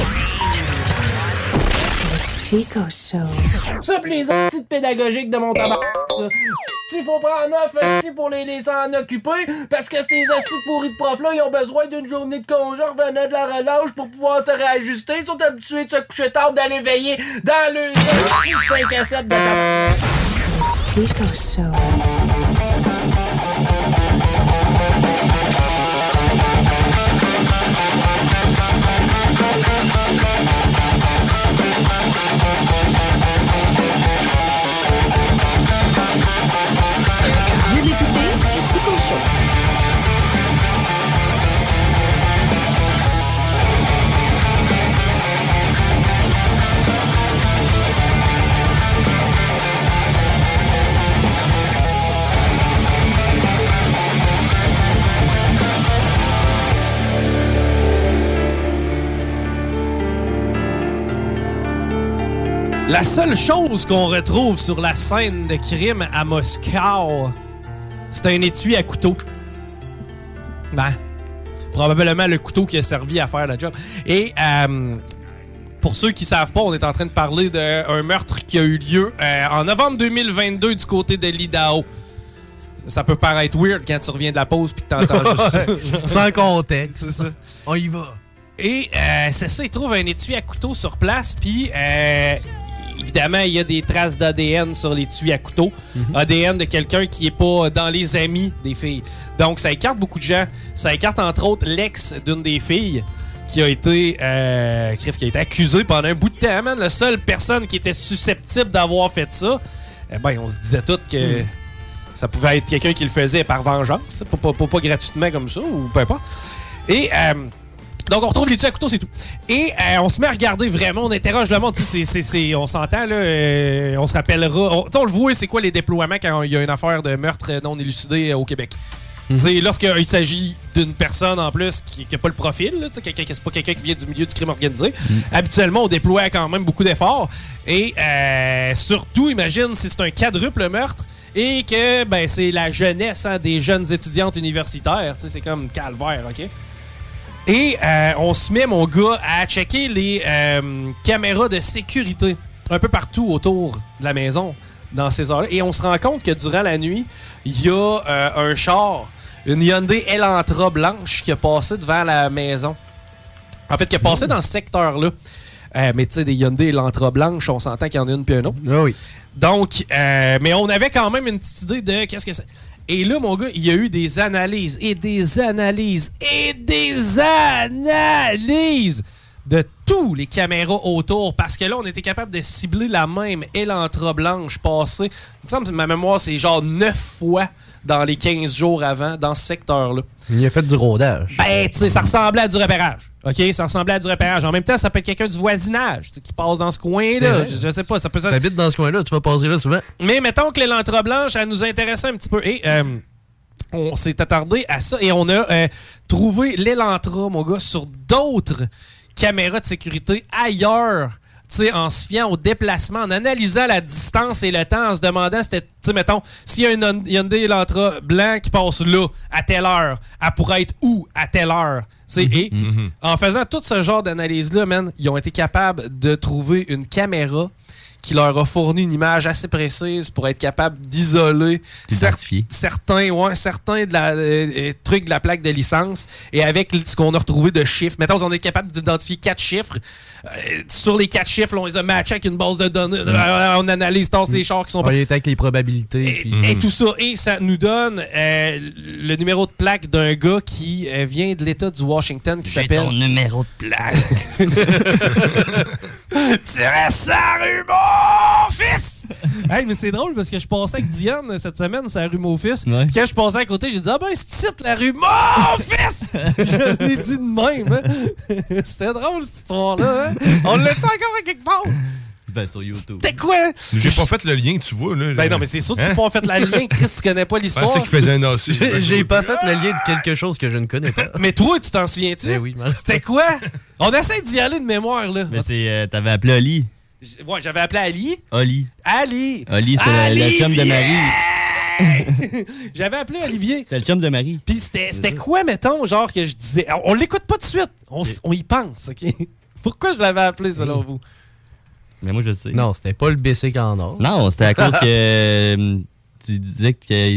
S16: Chico Show.
S8: Ça, pis les petites pédagogiques de mon tabac, ça. Il faut prendre neuf aussi pour les s'en occuper, parce que ces astuces pourris de profs-là, ils ont besoin d'une journée de congé revenant de la relâche pour pouvoir se réajuster. Ils sont habitués de se coucher tard, d'aller veiller dans le 5 à 7 de tabac.
S16: Chico Show.
S12: Vous écoutez le Chico Show.
S8: La seule chose qu'on retrouve sur la scène de crime à Moscou, c'est un étui à couteau. Ben, probablement le couteau qui a servi à faire le job. Et pour ceux qui ne savent pas, on est en train de parler d'un meurtre qui a eu lieu en novembre 2022 du côté de l'Idaho. Ça peut paraître weird quand tu reviens de la pause puis que t'entends juste ça.
S4: Sans contexte.
S8: C'est ça.
S4: On y va.
S8: Et c'est ça, ils trouvent un étui à couteau sur place, puis évidemment, il y a des traces d'ADN sur l'étui à couteau. ADN de quelqu'un qui n'est pas dans les amis des filles. Donc, ça écarte beaucoup de gens. Ça écarte, entre autres, l'ex d'une des filles qui a été accusée pendant un bout de temps. Man. La seule personne qui était susceptible d'avoir fait ça, on se disait tous que ça pouvait être quelqu'un qui le faisait par vengeance, pas gratuitement comme ça, ou peu importe. Et... donc, on retrouve l'étui à couteau, c'est tout. Et on se met à regarder vraiment, on interroge le monde. On s'entend, là, on se rappellera. On le voit, c'est quoi les déploiements quand il y a une affaire de meurtre non élucidé au Québec. Lorsqu'il s'agit d'une personne en plus qui n'a pas le profil, c'est pas quelqu'un qui vient du milieu du crime organisé, habituellement, on déploie quand même beaucoup d'efforts. Et surtout, imagine si c'est un quadruple meurtre et que c'est la jeunesse des jeunes étudiantes universitaires. C'est comme calvaire, OK? Et on se met, mon gars, à checker les caméras de sécurité un peu partout autour de la maison dans ces heures-là. Et on se rend compte que durant la nuit, il y a un char, une Hyundai Elantra blanche qui a passé devant la maison. En fait, qui a passé dans ce secteur-là. Mais tu sais, des Hyundai Elantra blanches, on s'entend qu'il y en a une puis un autre.
S4: Ah oui.
S8: Donc, mais on avait quand même une petite idée de qu'est-ce que c'est. Et là, mon gars, il y a eu des analyses et des analyses et des analyses de tous les caméras autour. Parce que là, on était capable de cibler la même Elantra blanche passée. Il me semble que ma mémoire, c'est genre 9 fois dans les 15 jours avant, dans ce secteur-là.
S4: Il a fait du rodage.
S8: Tu sais, ça ressemblait à du repérage. OK? Ça ressemblait à du repérage. En même temps, ça peut être quelqu'un du voisinage qui passe dans ce coin-là. Je sais pas, ça peut être...
S4: T'habites dans ce coin-là, tu vas passer là souvent.
S8: Mais mettons que l'Elantra blanche, elle nous intéressait un petit peu. Et on s'est attardé à ça et on a trouvé l'Elantra, mon gars, sur d'autres caméras de sécurité ailleurs. T'sais, en se fiant au déplacement, en analysant la distance et le temps, en se demandant, mettons, s'il y a une Hyundai Elantra blanc qui passe là, à telle heure, elle pourrait être où à telle heure? Et en faisant tout ce genre d'analyse-là, man, ils ont été capables de trouver une caméra qui leur a fourni une image assez précise pour être capable d'isoler certains trucs de la plaque de licence. Et avec ce qu'on a retrouvé de chiffres, mettons, on est capable d'identifier 4 chiffres. Sur les 4 chiffres, là, on les a matchés avec une base de données. On analyse tous les chars qui sont...
S4: On est avec les probabilités.
S8: Et tout ça. Et ça nous donne le numéro de plaque d'un gars qui vient de l'État du Washington qui s'appelle...
S3: ton numéro de plaque.
S8: Tu restes à rue mon fils! Hey, mais c'est drôle parce que je passais avec Diane cette semaine, c'est la rue mon fils. Puis quand je passais à côté, j'ai dit c'est la rue mon fils! Je l'ai dit de même. Hein? C'était drôle cette histoire-là. Hein? On l'a dit encore à quelque part.
S3: Ben, sur YouTube.
S8: C'était quoi?
S5: J'ai pas fait le lien, tu vois. Là,
S8: ben non, mais c'est sûr que tu peux pas faire le lien. Chris, tu connais pas l'histoire.
S5: Je pensais qu'il faisait un AC.
S4: J'ai pas fait le lien de quelque chose que je ne connais pas.
S8: Mais toi, tu t'en souviens-tu?
S4: Ben oui,
S8: c'était quoi? On essaie d'y aller de mémoire, là.
S3: Mais c'est... t'avais appelé Ali.
S8: Ouais, j'avais appelé Ali.
S3: Ali,
S8: Ali,
S3: c'est le chum de Marie.
S8: J'avais appelé Olivier.
S3: C'était le chum de Marie.
S8: Puis c'était quoi, mettons, genre que je disais... On l'écoute pas tout de suite. On y pense, OK? Pourquoi je l'avais appelé, selon vous?
S3: Mais moi, je sais.
S4: Non, c'était pas le BC en or.
S3: Non, c'était à cause que tu disais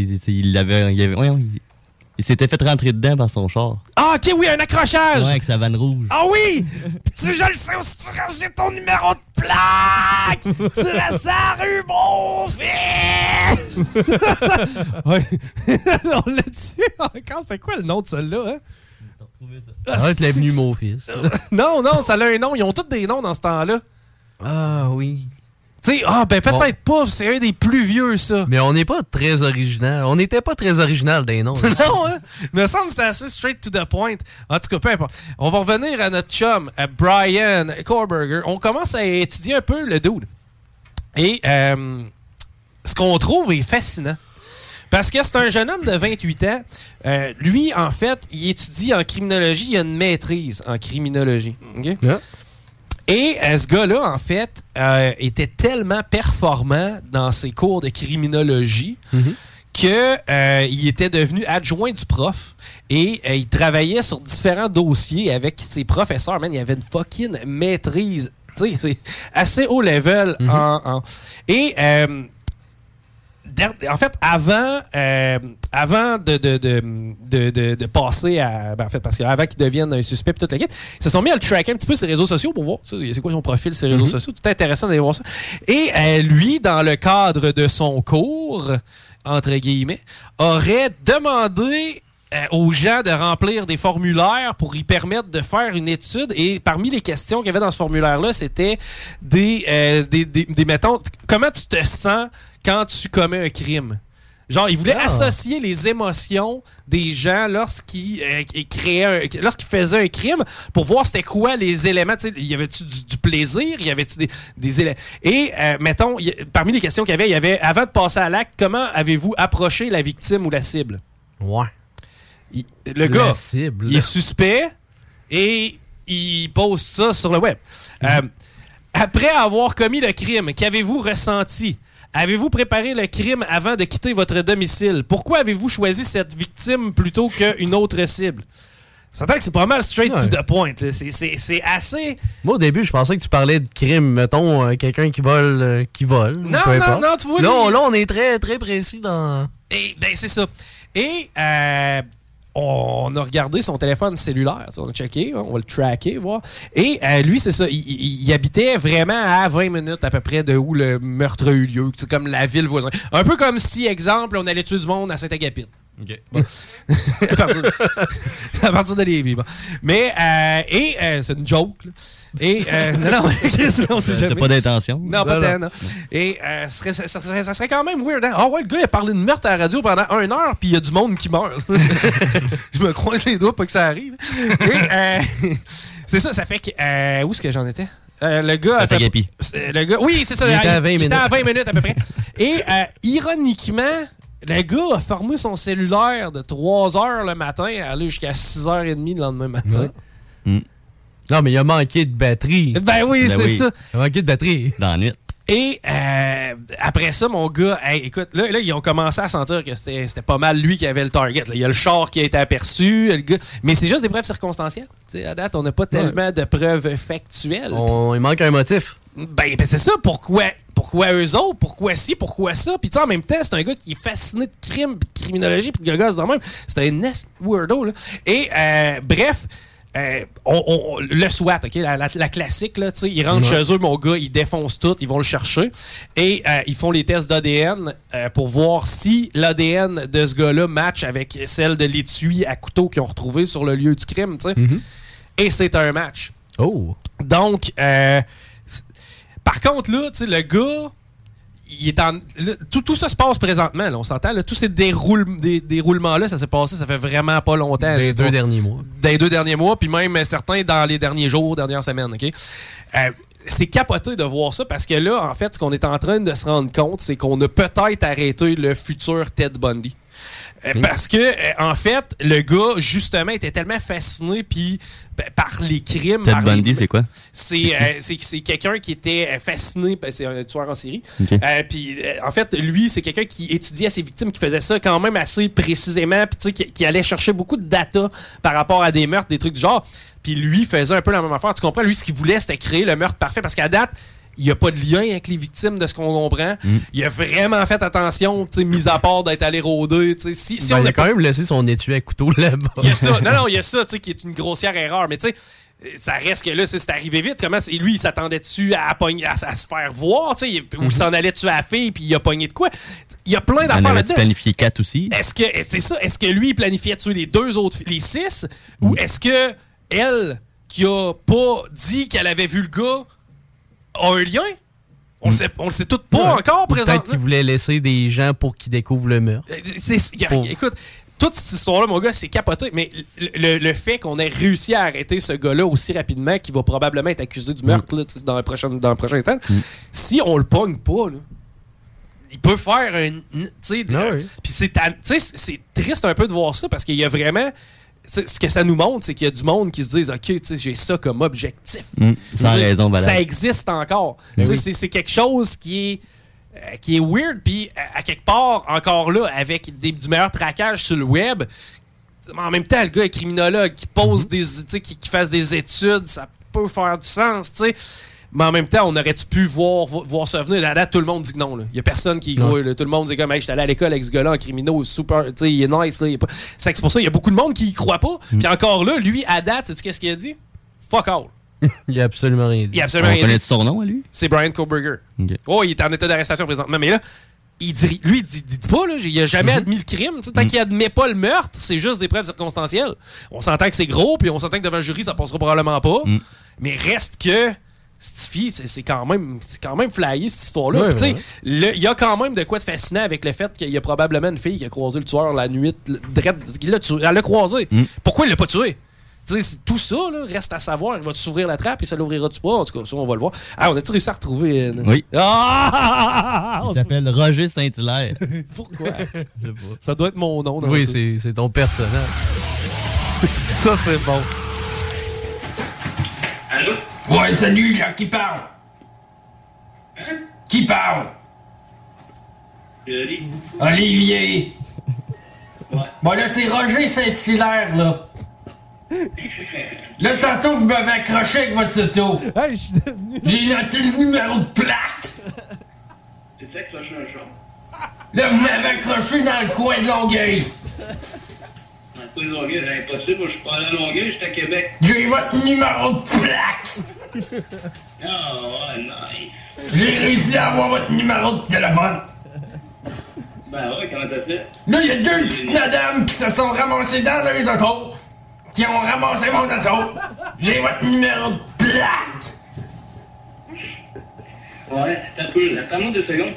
S3: il s'était fait rentrer dedans par son char.
S8: Ah, OK, oui, un accrochage!
S3: Ouais, avec sa vanne rouge.
S8: Ah oui! Puis je le sais aussi, tu rangeais ton numéro de plaque! Tu laisses la rue, mon fils! Ouais. On l'a tué encore. C'est quoi le nom de celui-là, hein?
S4: Ça va être l'avenue, mon fils.
S8: Non, ça a un nom. Ils ont tous des noms dans ce temps-là.
S4: Ah, oui.
S8: Tu sais, peut-être pas. C'est un des plus vieux, ça.
S4: Mais on n'est pas très original. On n'était pas très original des noms.
S8: Non, hein? Mais ça me semble que c'était assez straight to the point. En tout cas, peu importe. On va revenir à notre chum, à Brian Kohlberger. On commence à étudier un peu le dude. Et ce qu'on trouve est fascinant. Parce que c'est un jeune homme de 28 ans. Lui, en fait, il étudie en criminologie. Il a une maîtrise en criminologie. Okay? Yeah. Et ce gars-là, en fait, était tellement performant dans ses cours de criminologie qu'il était devenu adjoint du prof et il travaillait sur différents dossiers avec ses professeurs. Man, il avait une fucking maîtrise. Tu sais, c'est assez haut level. Et en fait, avant de passer à... Ben, en fait, parce qu'avant qu'il devienne un suspect et toute la quête, ils se sont mis à le tracker un petit peu ses réseaux sociaux pour voir c'est quoi son profil, ses réseaux sociaux. Tout intéressant d'aller voir ça. Et lui, dans le cadre de son cours, entre guillemets, aurait demandé aux gens de remplir des formulaires pour y permettre de faire une étude. Et parmi les questions qu'il y avait dans ce formulaire-là, c'était mettons, comment tu te sens quand tu commets un crime. Genre, il voulait associer les émotions des gens lorsqu'ils faisaient un crime pour voir c'était quoi les éléments. Tu sais, y avait-tu du plaisir? Y avait-tu des éléments? Et, mettons, parmi les questions qu'il y avait, avant de passer à l'acte, comment avez-vous approché la victime ou la cible?
S4: Ouais.
S8: Le gars, il est suspect et il pose ça sur le web. Après avoir commis le crime, qu'avez-vous ressenti? Avez-vous préparé le crime avant de quitter votre domicile? Pourquoi avez-vous choisi cette victime plutôt qu'une autre cible? Ça que c'est pas mal straight to the point. C'est assez...
S4: Moi, au début, je pensais que tu parlais de crime. Mettons, quelqu'un qui vole.
S8: Non, tu vois...
S4: Là, on est très, très précis dans...
S8: Et, ben, c'est ça. Et... on a regardé son téléphone cellulaire, on a checké, on va le tracker, voir. Et lui, c'est ça, il habitait vraiment à 20 minutes à peu près de où le meurtre a eu lieu. C'est comme la ville voisine. Un peu comme si, exemple, on allait tuer du monde à Saint-Agapit.
S3: OK.
S8: Bon. à partir de Lévis. Bon. Mais, c'est une joke. Là. Et, non, c'est jamais.
S3: T'as pas d'intention?
S8: Non, pas tant, non. Et, ça serait quand même weird, hein? Ah ouais, le gars, il a parlé de meurtre à la radio pendant 1 heure, puis il y a du monde qui meurt. Je me croise les doigts pour que ça arrive. Et, c'est ça fait que, où est-ce que j'en étais? Le gars... oui, c'est ça.
S4: Il était à 20 minutes.
S8: Il était à 20 minutes, à peu près. Et, ironiquement... Le gars a fermé son cellulaire de 3h le matin à aller jusqu'à 6h30 le lendemain matin.
S4: Non, mais il a manqué de batterie.
S8: Ben oui, c'est ça.
S4: Il a manqué de batterie.
S3: Dans la nuit.
S8: Et après ça, mon gars, écoute, là, ils ont commencé à sentir que c'était pas mal lui qui avait le target. Là. Il y a le char qui a été aperçu, le gars, mais c'est juste des preuves circonstancielles. T'sais, à date, on n'a pas tellement de preuves factuelles.
S4: Il manque un motif.
S8: Ben c'est ça, pourquoi eux autres, pourquoi ci, pourquoi ça, puis en même temps, c'est un gars qui est fasciné de crime, de criminologie, puis de gosse dans le même, c'est un nest weirdo, là. Et bref, le SWAT, ok, la classique, là, tu sais, ils rentrent chez eux, mon gars, ils défoncent tout, ils vont le chercher, et ils font les tests d'ADN pour voir si l'ADN de ce gars-là match avec celle de l'étui à couteau qu'ils ont retrouvé sur le lieu du crime, tu sais. Et c'est un match.
S4: Oh!
S8: Donc, par contre, là, tu sais, le gars, il est tout ça se passe présentement, là, on s'entend. Là, tous ces déroulements-là, ça s'est passé, ça fait vraiment pas longtemps.
S4: Des 2 derniers mois.
S8: Des 2 derniers mois, puis même certains dans les derniers jours, dernières semaines, OK? c'est capoté de voir ça parce que là, en fait, ce qu'on est en train de se rendre compte, c'est qu'on a peut-être arrêté le futur Ted Bundy. Parce que, en fait, le gars, justement, était tellement fasciné par les crimes.
S3: Ted Bundy, c'est quoi?
S8: C'est quelqu'un qui était fasciné, c'est un tueur en série. Puis, en fait, lui, c'est quelqu'un qui étudiait ses victimes, qui faisait ça quand même assez précisément, puis qui allait chercher beaucoup de data par rapport à des meurtres, des trucs du genre. Puis lui faisait un peu la même affaire. Tu comprends? Lui, ce qu'il voulait, c'était créer le meurtre parfait, parce qu'à date, il n'y a pas de lien avec les victimes de ce qu'on comprend. Il a vraiment fait attention, mis à part d'être allé rôder. Si
S4: il a quand même laissé son étui à couteau là-bas.
S8: Il y a ça. Non, il y a ça qui est une grossière erreur. Mais tu sais, ça reste que là, c'est arrivé vite. Comment lui, il s'attendait-tu à se faire voir, ou il s'en allait tuer à la fille, puis il a pogné de quoi? Il y a plein d'affaires là-dedans.
S3: Planifié 4 aussi.
S8: Est-ce que lui, il planifiait tuer les 2 autres, les 6? Ou est-ce que elle, qui a pas dit qu'elle avait vu le gars, a un lien? On le sait tout pas encore présentement.
S4: Peut-être qu'il voulait laisser des gens pour qu'ils découvrent le meurtre.
S8: Écoute, toute cette histoire-là, mon gars, c'est capoté. Mais le fait qu'on ait réussi à arrêter ce gars-là aussi rapidement, qu'il va probablement être accusé du meurtre là, dans le prochain temps, si on le pogne pas, là, il peut faire un... Puis c'est triste un peu de voir ça, parce qu'il y a vraiment... Ce que ça nous montre, c'est qu'il y a du monde qui se disent « OK, j'ai ça comme objectif. »
S3: Sans raison valable.
S8: Ça existe encore. C'est quelque chose qui est weird, puis à quelque part, encore là, avec du meilleur traquage sur le web, en même temps, le gars est criminologue, qui pose qui fasse des études, ça peut faire du sens, tu sais. Mais en même temps, on aurait-tu pu voir ça venir? À la date, tout le monde dit que non. Il n'y a personne qui y croit. Tout le monde dit comme, hey, j'étais allé à l'école avec ce gars-là en criminaux, super, tu sais, il est nice. Là, c'est pour ça, il y a beaucoup de monde qui y croit pas. Puis encore là, lui, à date, sais-tu qu'est-ce qu'il a dit? Fuck all.
S4: Il a absolument rien dit.
S8: On
S3: connaît son nom à lui?
S8: C'est Brian Koberger. Oh, il est en état d'arrestation présentement. Mais là, il dit pas, là, il a jamais admis le crime. Tant qu'il admet pas le meurtre, c'est juste des preuves circonstancielles. On s'entend que c'est gros, puis on s'entend que devant le jury, ça passera probablement pas. Mais reste que cette fille, c'est quand même flyé, cette histoire-là. Il y a quand même de quoi de fascinant avec le fait qu'il y a probablement une fille qui a croisé le tueur la nuit. Elle l'a croisé. Pourquoi il l'a pas tué? Tout ça là, reste à savoir. Il va-tu s'ouvrir la trappe et ça l'ouvrira-tu pas? En tout cas, ça, on va le voir. On a-tu réussi à retrouver...
S3: Oui. Il s'appelle Roger Saint-Hilaire.
S8: Pourquoi? Je sais pas. Ça doit être mon nom.
S4: Oui, c'est ton personnage.
S8: Ça, c'est bon.
S9: Allô?
S10: Ouais, salut, là, qui parle?
S9: Hein?
S10: Qui parle? Olivier.
S9: Ouais.
S10: Bon, là, c'est Roger Saint-Hilaire, là. Là, tantôt, vous m'avez accroché avec votre auto.
S8: Hey, je suis devenu...
S10: J'ai noté le numéro de plaque.
S9: C'est ça que ça change un char.
S10: Là, vous m'avez accroché dans le coin de Longueuil.
S9: Dans le coin de Longueuil, c'est impossible. Moi, je suis pas allé à Longueuil, j'étais à Québec.
S10: J'ai votre numéro de plaque.
S9: Oh, ouais, nice.
S10: J'ai réussi à avoir votre numéro de téléphone.
S9: Ben ouais, comment t'as fait?
S10: Là, il y a 2 petites madames qui se sont ramassées dans leurs autos. Qui ont ramassé mon auto. J'ai votre numéro de plaque.
S9: Ouais, t'as peu. Attends-moi 2 secondes.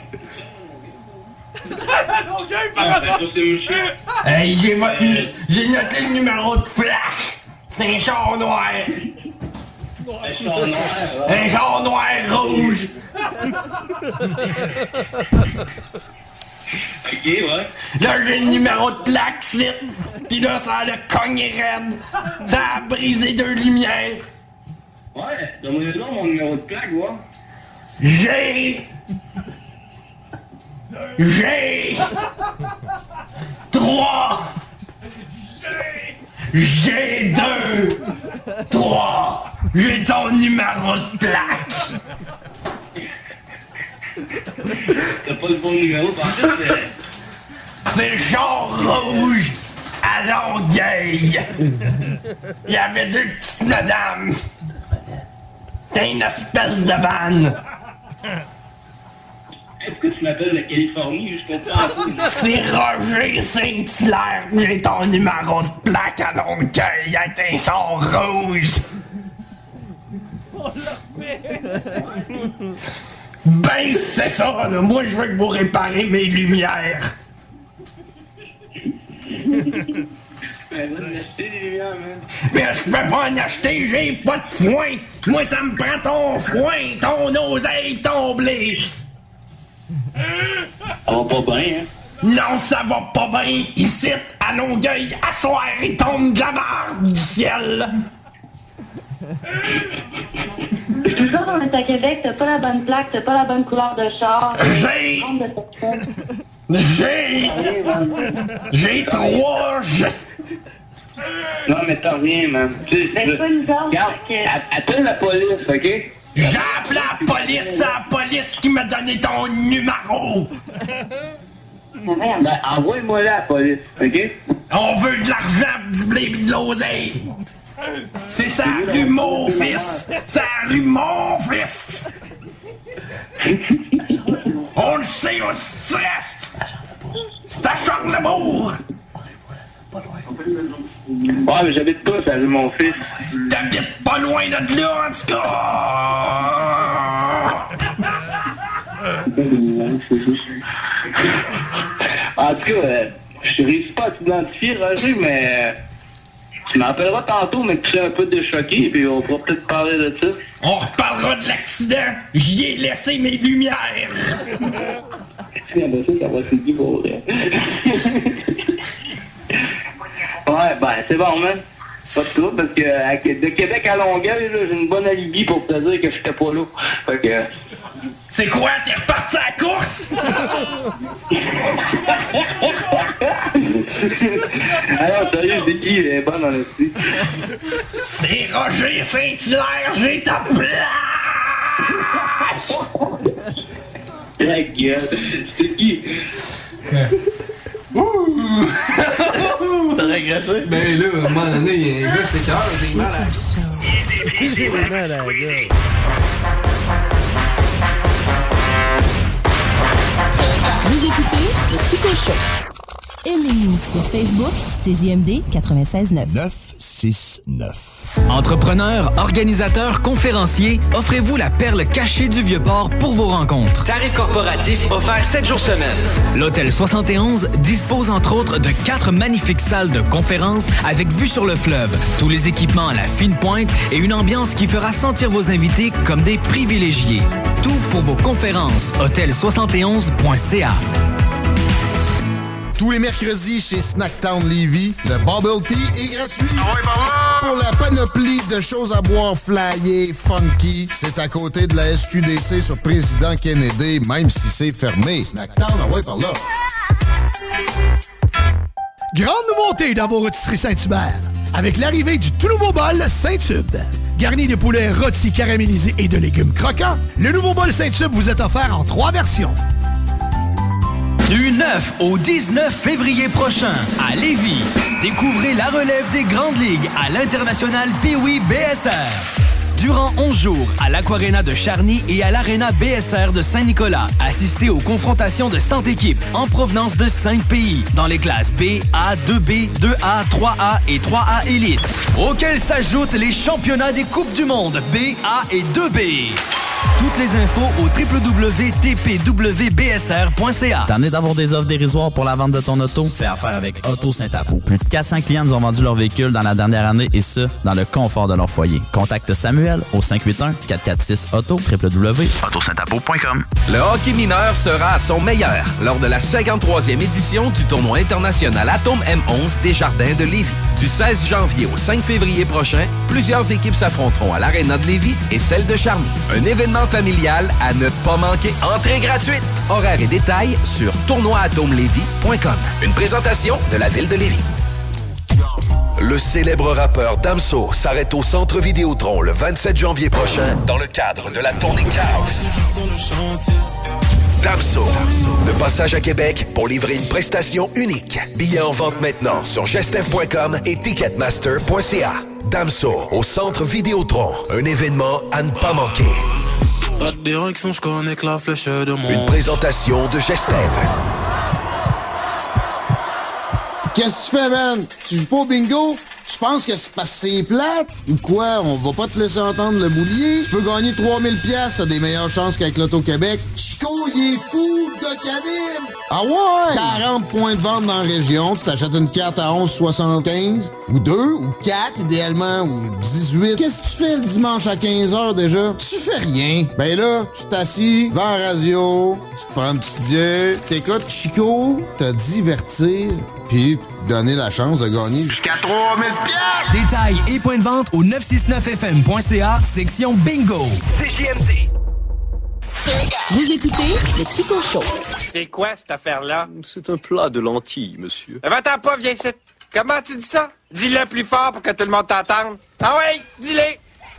S10: Longueuil, par hasard. Hey, j'ai noté le numéro de plaque. C'est un char noir.
S9: Un char noir.
S10: Un char noir rouge.
S9: Ok, ouais.
S10: Là, j'ai le numéro de plaque, slip. Pis là, ça a cogné raide. Ça a brisé 2 lumières.
S9: Ouais, donne-moi déjà mon numéro de plaque, ouais.
S10: J'ai 3. J'ai 2. 3. J'ai ton numéro de plaque.
S9: T'as pas le bon numéro, par contre,
S10: c'est le char rouge à Longueuil. Il y avait 2 petites madames. T'es une espèce de vanne.
S9: Pourquoi tu m'appelles la Californie? Je comprends pas.
S10: C'est Roger Saint-Hilaire. J'ai ton numéro de plaque à Longueuil avec un char rouge. Ben, c'est ça, là. Moi, je veux que vous réparez mes lumières. Mais je peux pas en acheter, j'ai pas de foin. Moi, ça me prend ton foin, ton oseille, ton blé.
S9: Ça va pas bien, hein?
S10: Non, ça va pas bien. Ici, à Longueuil, à soir, il tombe de la marde du ciel.
S12: Toujours, on est à Québec, t'as pas la bonne plaque, t'as pas la bonne couleur de char.
S10: J'ai trois.
S9: Non, mais t'as rien, man.
S12: Ben, pas nous autres,
S9: Regarde, appelle la police, OK?
S10: J'ai appelé la police qui m'a donné ton numéro.
S9: Ben, envoie-moi là la police, OK?
S10: On veut de l'argent, du blé pis de l'oseille. C'est ça, rue mon fils. C'est la rue mon fils. On le sait, on se reste. C'est à Charlebourg.
S9: Ouais, mais j'habite pas, ça rue mon fils.
S10: T'habites pas loin de là, en tout cas.
S9: En tout cas, je réussis pas à t'identifier, Roger, mais tu m'appelleras tantôt, mais tu seras un peu déchoqué, puis on pourra peut-être parler de ça.
S10: On reparlera de l'accident. J'y ai laissé mes lumières.
S9: Ça va se dire pour vrai. Ouais, ben, c'est bon, man. Pas de trouble, parce que de Québec à Longueuil, là, j'ai une bonne alibi pour te dire que j'étais pas là. Fait que...
S10: C'est quoi, t'es reparti à la course?
S9: Alors, sérieux, c'est qui? Elle est bonne, en esti.
S10: C'est Roger Saint-Hilaire, j'ai ta place!
S9: La gueule, c'est qui?
S4: Ouh! T'as regretté? Ben là, à un moment donné, il y a un gars, c'est cœur, j'ai mal à... J'ai mal à la gueule.
S13: Vous écoutez le Chico Show. Aimez-nous sur Facebook, c'est JMD 96.9.
S6: 969.
S14: Entrepreneurs, organisateurs, conférenciers, offrez-vous la perle cachée du Vieux-Port pour vos rencontres.
S15: Tarif corporatif offert 7 jours semaine.
S14: L'Hôtel 71 dispose entre autres de 4 magnifiques salles de conférences avec vue sur le fleuve, tous les équipements à la fine pointe et une ambiance qui fera sentir vos invités comme des privilégiés. Tout pour vos conférences. Hôtel71.ca.
S21: Tous les mercredis chez Snacktown Lévis, le Bubble Tea est gratuit. Pour la panoplie de choses à boire flyées, funky, c'est à côté de la SQDC sur Président Kennedy, même si c'est fermé. Snacktown, par là.
S17: Grande nouveauté dans vos rôtisseries Saint-Hubert. Avec l'arrivée du tout nouveau bol Saint-Tube. Garni de poulet rôti caramélisé et de légumes croquants, le nouveau bol Saint-Tube vous est offert en 3 versions.
S14: Du 9 au 19 février prochain, à Lévis, découvrez la relève des grandes ligues à l'International Pee-Wee BSR. Durant 11 jours, à l'Aquarena de Charny et à l'Arena BSR de Saint-Nicolas, assistez aux confrontations de 100 équipes en provenance de 5 pays, dans les classes B, A, 2B, 2A, 3A et 3A Élite, auxquels s'ajoutent les championnats des Coupes du Monde B, A et 2B. Toutes les infos au www.tpwbsr.ca.
S1: T'en es d'avoir des offres dérisoires pour la vente de ton auto? Fais affaire avec Auto Saint-Apo. Plus de 400 clients nous ont vendu leur véhicule dans la dernière année et ce, dans le confort de leur foyer. Contacte Samuel au 581-446-AUTO, www.autosaintapo.com.
S20: Le hockey mineur sera à son meilleur lors de la 53e édition du tournoi international Atome M11 Desjardins de Lévis. Du 16 janvier au 5 février prochain, plusieurs équipes s'affronteront à l'Arena de Lévis et celle de Charny. Un événement familial à ne pas manquer. Entrée gratuite. Horaires et détails sur tournoiatomelévis.com. Une présentation de la ville de Lévis.
S6: Le célèbre rappeur Damso s'arrête au Centre Vidéotron le 27 janvier prochain dans le cadre de la tournée Chaos. Damso, de passage à Québec pour livrer une prestation unique. Billets en vente maintenant sur gestev.com et ticketmaster.ca. Damso au Centre Vidéotron, un événement à ne pas manquer.
S18: Pas de direction, je connais que la flèche de mon...
S6: Une présentation de Gestev.
S21: Qu'est-ce que tu fais, man? Tu joues pas au bingo? Tu penses que c'est parce que c'est plate? Ou quoi? On va pas te laisser entendre le boulier? Tu peux gagner 3000$ à des meilleures chances qu'avec l'Auto-Québec. Chico il est fou, le gars Canib! Ah ouais? 40 points de vente dans la région. Tu t'achètes une carte à 11,75 ou 2 ou 4 idéalement ou 18. Qu'est-ce que tu fais le dimanche à 15h déjà? Tu fais rien. Ben là, tu t'assis devant la radio, tu te prends une petite bière, t'écoutes Chico, te divertir, puis donner la chance de gagner jusqu'à 3000 $.
S14: Détails et points de vente au 969fm.ca, section bingo.
S15: CJMD.
S13: Vous écoutez le Chico Show.
S2: C'est quoi cette affaire-là?
S11: C'est un plat de lentilles, monsieur.
S2: Va-t'en pas, viens ici. Comment tu dis ça? Dis-le plus fort pour que tout le monde t'entende. Ah oui, dis-le.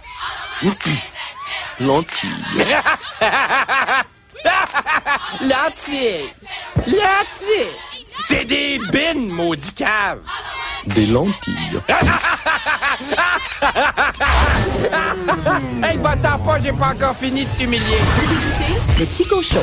S11: Lentilles.
S2: Lentilles. Lentilles. C'est des bines, maudit cave.
S11: Des lentilles.
S2: Hey, va-t'en pas, j'ai pas encore fini de t'humilier.
S13: Vous écoutez le Chico Show.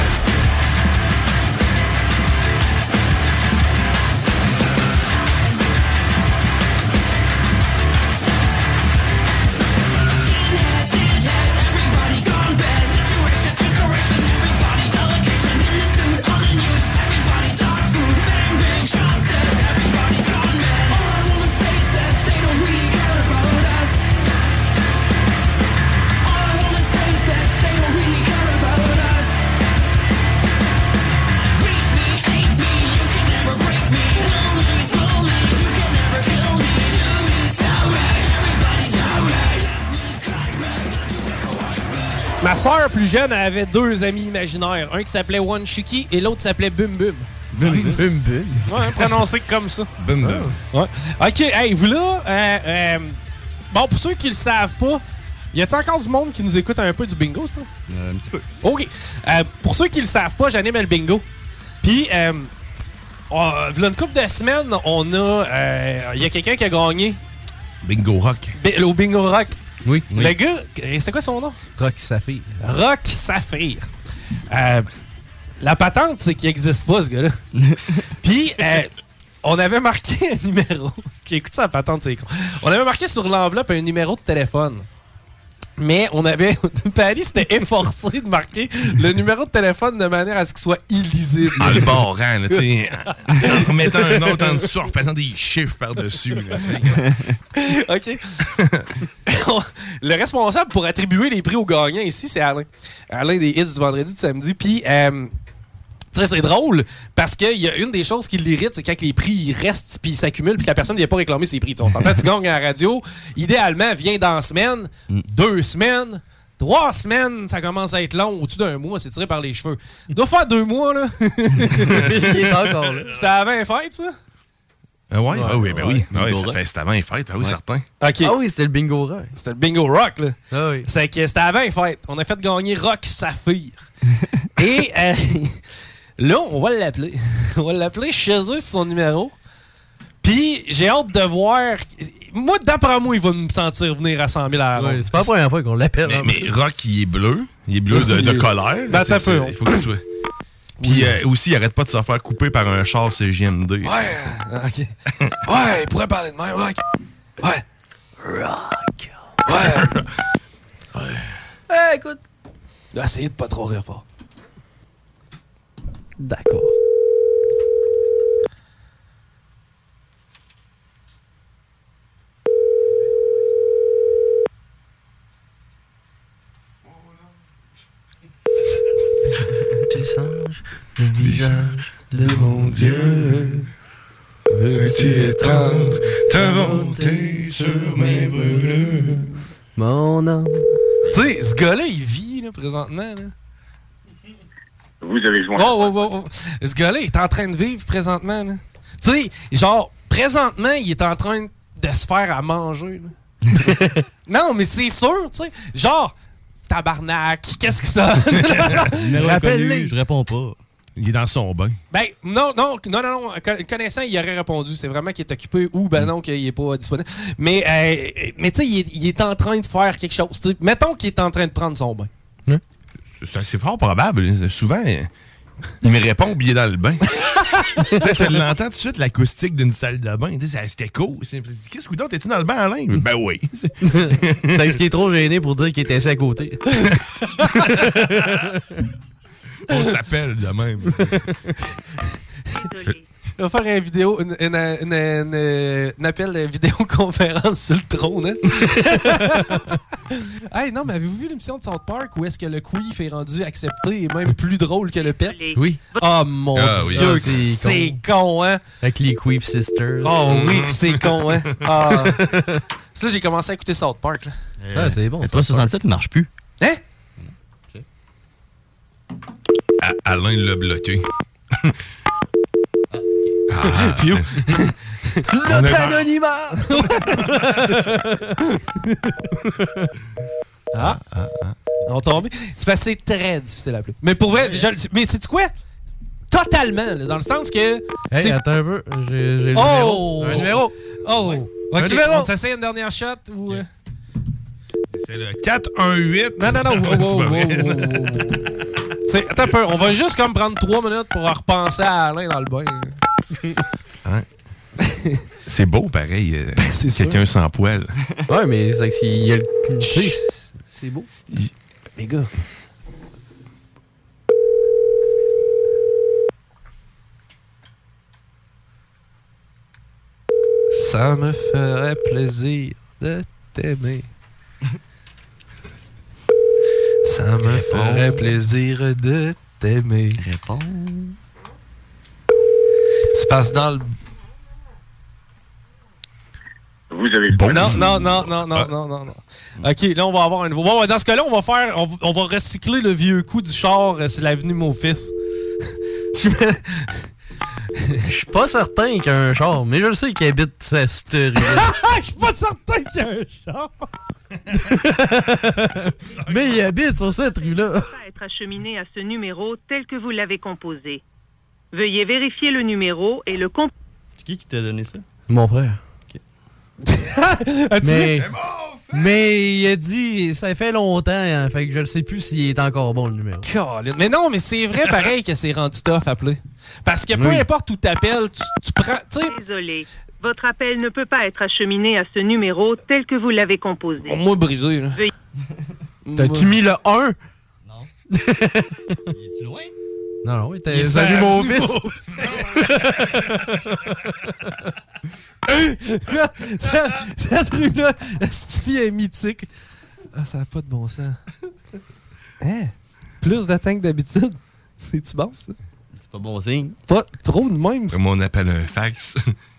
S8: Ma soeur plus jeune, elle avait 2 amis imaginaires. Un qui s'appelait One Chiki et l'autre s'appelait Bum Bum.
S3: Bum Bum.
S8: Ouais, prononcé comme ça.
S5: Bum Bum.
S8: Ouais. OK, hey, vous là, bon, pour ceux qui le savent pas, y a-t-il encore du monde qui nous écoute un peu du bingo, c'est pas?
S3: Un petit peu.
S8: OK. Pour ceux qui le savent pas, j'anime le bingo. Puis, v'là une couple de semaines, on a... y a quelqu'un qui a gagné.
S5: Bingo Rock.
S8: Au Bingo Rock.
S3: Oui.
S8: Le gars, c'est quoi son nom?
S3: Rock Saphir.
S8: Rock Saphir. La patente, c'est qu'il n'existe pas, ce gars-là. Puis, on avait marqué un numéro. Écoute ça, la patente, c'est con. On avait marqué sur l'enveloppe un numéro de téléphone. Mais on avait... Paris s'était efforcé de marquer le numéro de téléphone de manière à ce qu'il soit illisible.
S5: En le barrant, là, tu sais. En remettant un autre en dessous, en faisant des chiffres par-dessus.
S8: OK. Le responsable pour attribuer les prix aux gagnants ici, c'est Alain. Alain des hits du vendredi, du samedi. Puis, tu sais, c'est drôle parce qu'il y a une des choses qui l'irrite, c'est quand les prix ils restent puis ils s'accumulent puis que la personne ne vient pas réclamer ses prix. T'sais, on s'entend, tu gagnes à la radio. Idéalement, viens dans la semaine, 2 semaines, 3 semaines, ça commence à être long. Au-dessus d'un mois, c'est tiré par les cheveux. Il doit faire 2 mois, là. Il est encore là. C'était avant les fêtes, ça?
S5: Oui, c'était avant les fêtes, oui, certain.
S8: Okay.
S3: Ah oui, c'était le Bingo Rock.
S8: C'était le Bingo Rock, là.
S3: Ah oui.
S8: C'était avant les fêtes. On a fait gagner Rock Saphir. Et là, on va l'appeler. On va l'appeler chez eux sur son numéro. Puis, j'ai hâte de voir. Moi, d'après moi, il va me sentir venir à 100 000 à la ronde.
S3: C'est pas la première fois qu'on l'appelle.
S5: Mais Rock, il est bleu. Il est bleu de colère.
S8: Ben, t'as peu.
S5: Il faut qu'il soit. Puis aussi, il arrête pas de se faire couper par un char CJMD.
S8: Ouais, OK. Ouais, il pourrait parler de même, Rock. Ouais. Rock. Ouais. Ouais. Écoute. Là, essayez de pas trop rire fort.
S3: D'accord.
S7: Tu songes le visage de mon Dieu.
S5: Veux-tu étendre ta bonté sur mes brûlures?
S3: Mon âme.
S8: Tu sais, ce gars-là, il vit, là, présentement, là.
S22: Vous avez joué.
S8: Oh. Ce gars-là, il est en train de vivre présentement, là. Tu sais, genre, présentement, il est en train de se faire à manger, là. Non, mais c'est sûr, tu sais. Genre, tabarnak, qu'est-ce que ça?
S3: Rappelle-les. Je réponds pas.
S5: Il est dans son bain.
S8: Ben, non. Connaissant, il aurait répondu. C'est vraiment qu'il est occupé ou, ben non, qu'il est pas disponible. Mais tu sais, il est en train de faire quelque chose. T'sais, mettons qu'il est en train de prendre son bain.
S5: Hein? C'est fort probable. Souvent, il me répond puis il est dans le bain. Tu l'entends tout de suite, l'acoustique d'une salle de bain. C'était cool. Qu'est-ce que t'es-tu dans le bain, Alain? Ben oui.
S3: C'est ce qui est trop gêné pour dire qu'il était assis à côté.
S5: On s'appelle de même.
S8: On va faire un appel de vidéoconférence sur le trône. Hein? Hey, non, mais avez-vous vu l'émission de South Park où est-ce que le queef est rendu accepté et même plus drôle que le pet?
S3: Oui.
S8: Oh mon Dieu,
S3: oui.
S8: c'est con, hein?
S3: Avec les Queef Sisters.
S8: Oh oui, que c'est con, hein? Ah. C'est là j'ai commencé à écouter South Park. Là.
S3: C'est bon.
S16: Mais 367 ne marche plus.
S8: Hein?
S5: Alain l'a bloqué.
S8: Phew.
S3: Notre anonymat!
S8: On tombe. C'est parce que c'est très difficile à appeler. Mais pour vrai, mais c'est quoi? Totalement, là, dans le sens que...
S3: Hey, attends un peu. J'ai le
S8: numéro.
S3: Un numéro.
S8: Oh!
S3: Un
S8: OK,
S3: numéro.
S8: on s'essaye une dernière shot ou...
S5: C'est le 418.
S8: Non. Attends un peu, on va juste comme prendre 3 minutes pour repenser à Alain dans le bain.
S5: Hein? C'est beau, pareil. C'est quelqu'un sans poil.
S3: Ouais, mais c'est qu'il y a le... C'est beau.
S8: Les gars. Ça me ferait plaisir de t'aimer. Ça me ferait plaisir de t'aimer.
S16: Réponds.
S8: C'est parce dans le...
S22: Vous avez
S5: bon.
S8: Non. OK, là, on va avoir un nouveau... Bon, dans ce cas-là, on va recycler le vieux coup du char, c'est l'avenue Mon-Fils.
S3: Je suis pas certain qu'il y a un char, mais je le sais qu'il habite cette rue-là.
S8: Je suis pas certain qu'il y a un char.
S3: Mais il habite sur cette rue-là.
S19: Être acheminé à ce numéro tel que vous l'avez composé. Veuillez vérifier le numéro et le
S16: C'est qui t'a donné ça?
S3: Mon frère.
S8: Mais
S3: il a dit, ça fait longtemps, hein, fait que je ne sais plus s'il est encore bon le numéro.
S8: Mais non, mais c'est vrai pareil que c'est rendu tough à appeler. Parce que peu importe où t'appelles, tu prends...
S19: Désolé, votre appel ne peut pas être acheminé à ce numéro tel que vous l'avez composé.
S8: Moi brisé, là.
S3: T'as-tu mis le 1?
S16: Non. Es-tu loin?
S3: Non, t'as salut mon fils.
S8: Cette rue-là, cette fille est mythique. Ah, ça n'a pas de bon sens. Hein? Plus d'attentes que d'habitude. C'est-tu bon, ça?
S16: C'est pas bon signe.
S8: Pas trop de même.
S5: Comme on appelle un fax.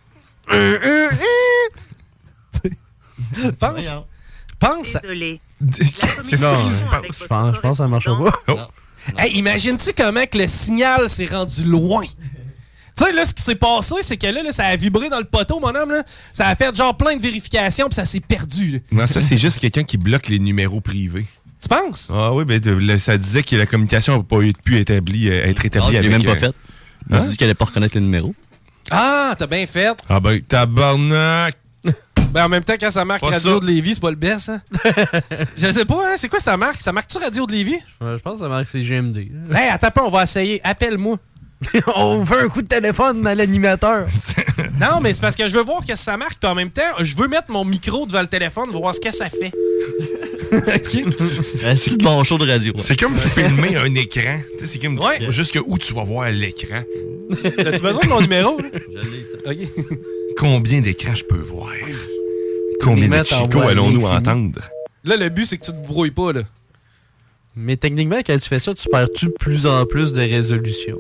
S8: Pense.
S19: Désolé.
S5: Qu'est-ce qui se passe?
S3: Je pense que ça marche pas.
S8: Hey, imagines-tu comment que le signal s'est rendu loin? Tu sais, là, ce qui s'est passé, c'est que là, ça a vibré dans le poteau, mon homme. Là. Ça a fait genre plein de vérifications, puis ça s'est perdu. Là.
S5: Non, ça, c'est juste quelqu'un qui bloque les numéros privés.
S8: Tu penses?
S5: Ah oui, ben ça disait que la communication n'a pas pu être établie avec...
S16: Je l'ai même pas fait. Il m'a dit qu'elle allait pas reconnaître le numéro.
S8: Ah, t'as bien fait.
S5: Ah ben, tabarnak!
S8: Ben, en même temps, quand ça marque Radio de Lévis, c'est pas le best, hein? Je sais pas, hein? C'est quoi ça marque? Ça marque-tu Radio de Lévis?
S3: Je pense que ça marque CGMD.
S8: Hey, attends pas, on va essayer. Appelle-moi.
S3: On veut un coup de téléphone à l'animateur.
S8: Non, mais c'est parce que je veux voir qu'est-ce que ça marque, puis en même temps, je veux mettre mon micro devant le téléphone pour voir ce que ça fait. OK?
S16: C'est le bon show de radio.
S5: C'est comme filmer un écran. C'est comme jusque où tu vas voir l'écran.
S8: T'as-tu besoin de mon numéro? Là?
S16: Je l'ai, ça.
S8: OK.
S5: Combien d'écrans je peux voir? Combien de chicots allons-nous entendre?
S8: Là, le but, c'est que tu te brouilles pas, là.
S3: Mais techniquement, quand tu fais ça, tu perds-tu de plus en plus de résolution?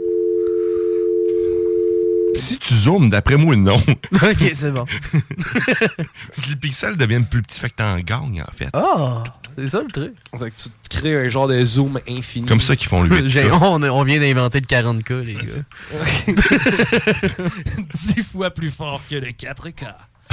S5: Si tu zoomes, d'après moi, non.
S3: OK, c'est bon.
S5: Les pixels deviennent plus petits, fait que t'en gagnes, en fait.
S3: Ah! C'est ça, le truc.
S8: C'est que tu crées un genre de zoom infini.
S5: Comme ça qu'ils font le 8K.
S3: On vient d'inventer le 40K, les gars.
S8: 10 fois plus fort que le 4K.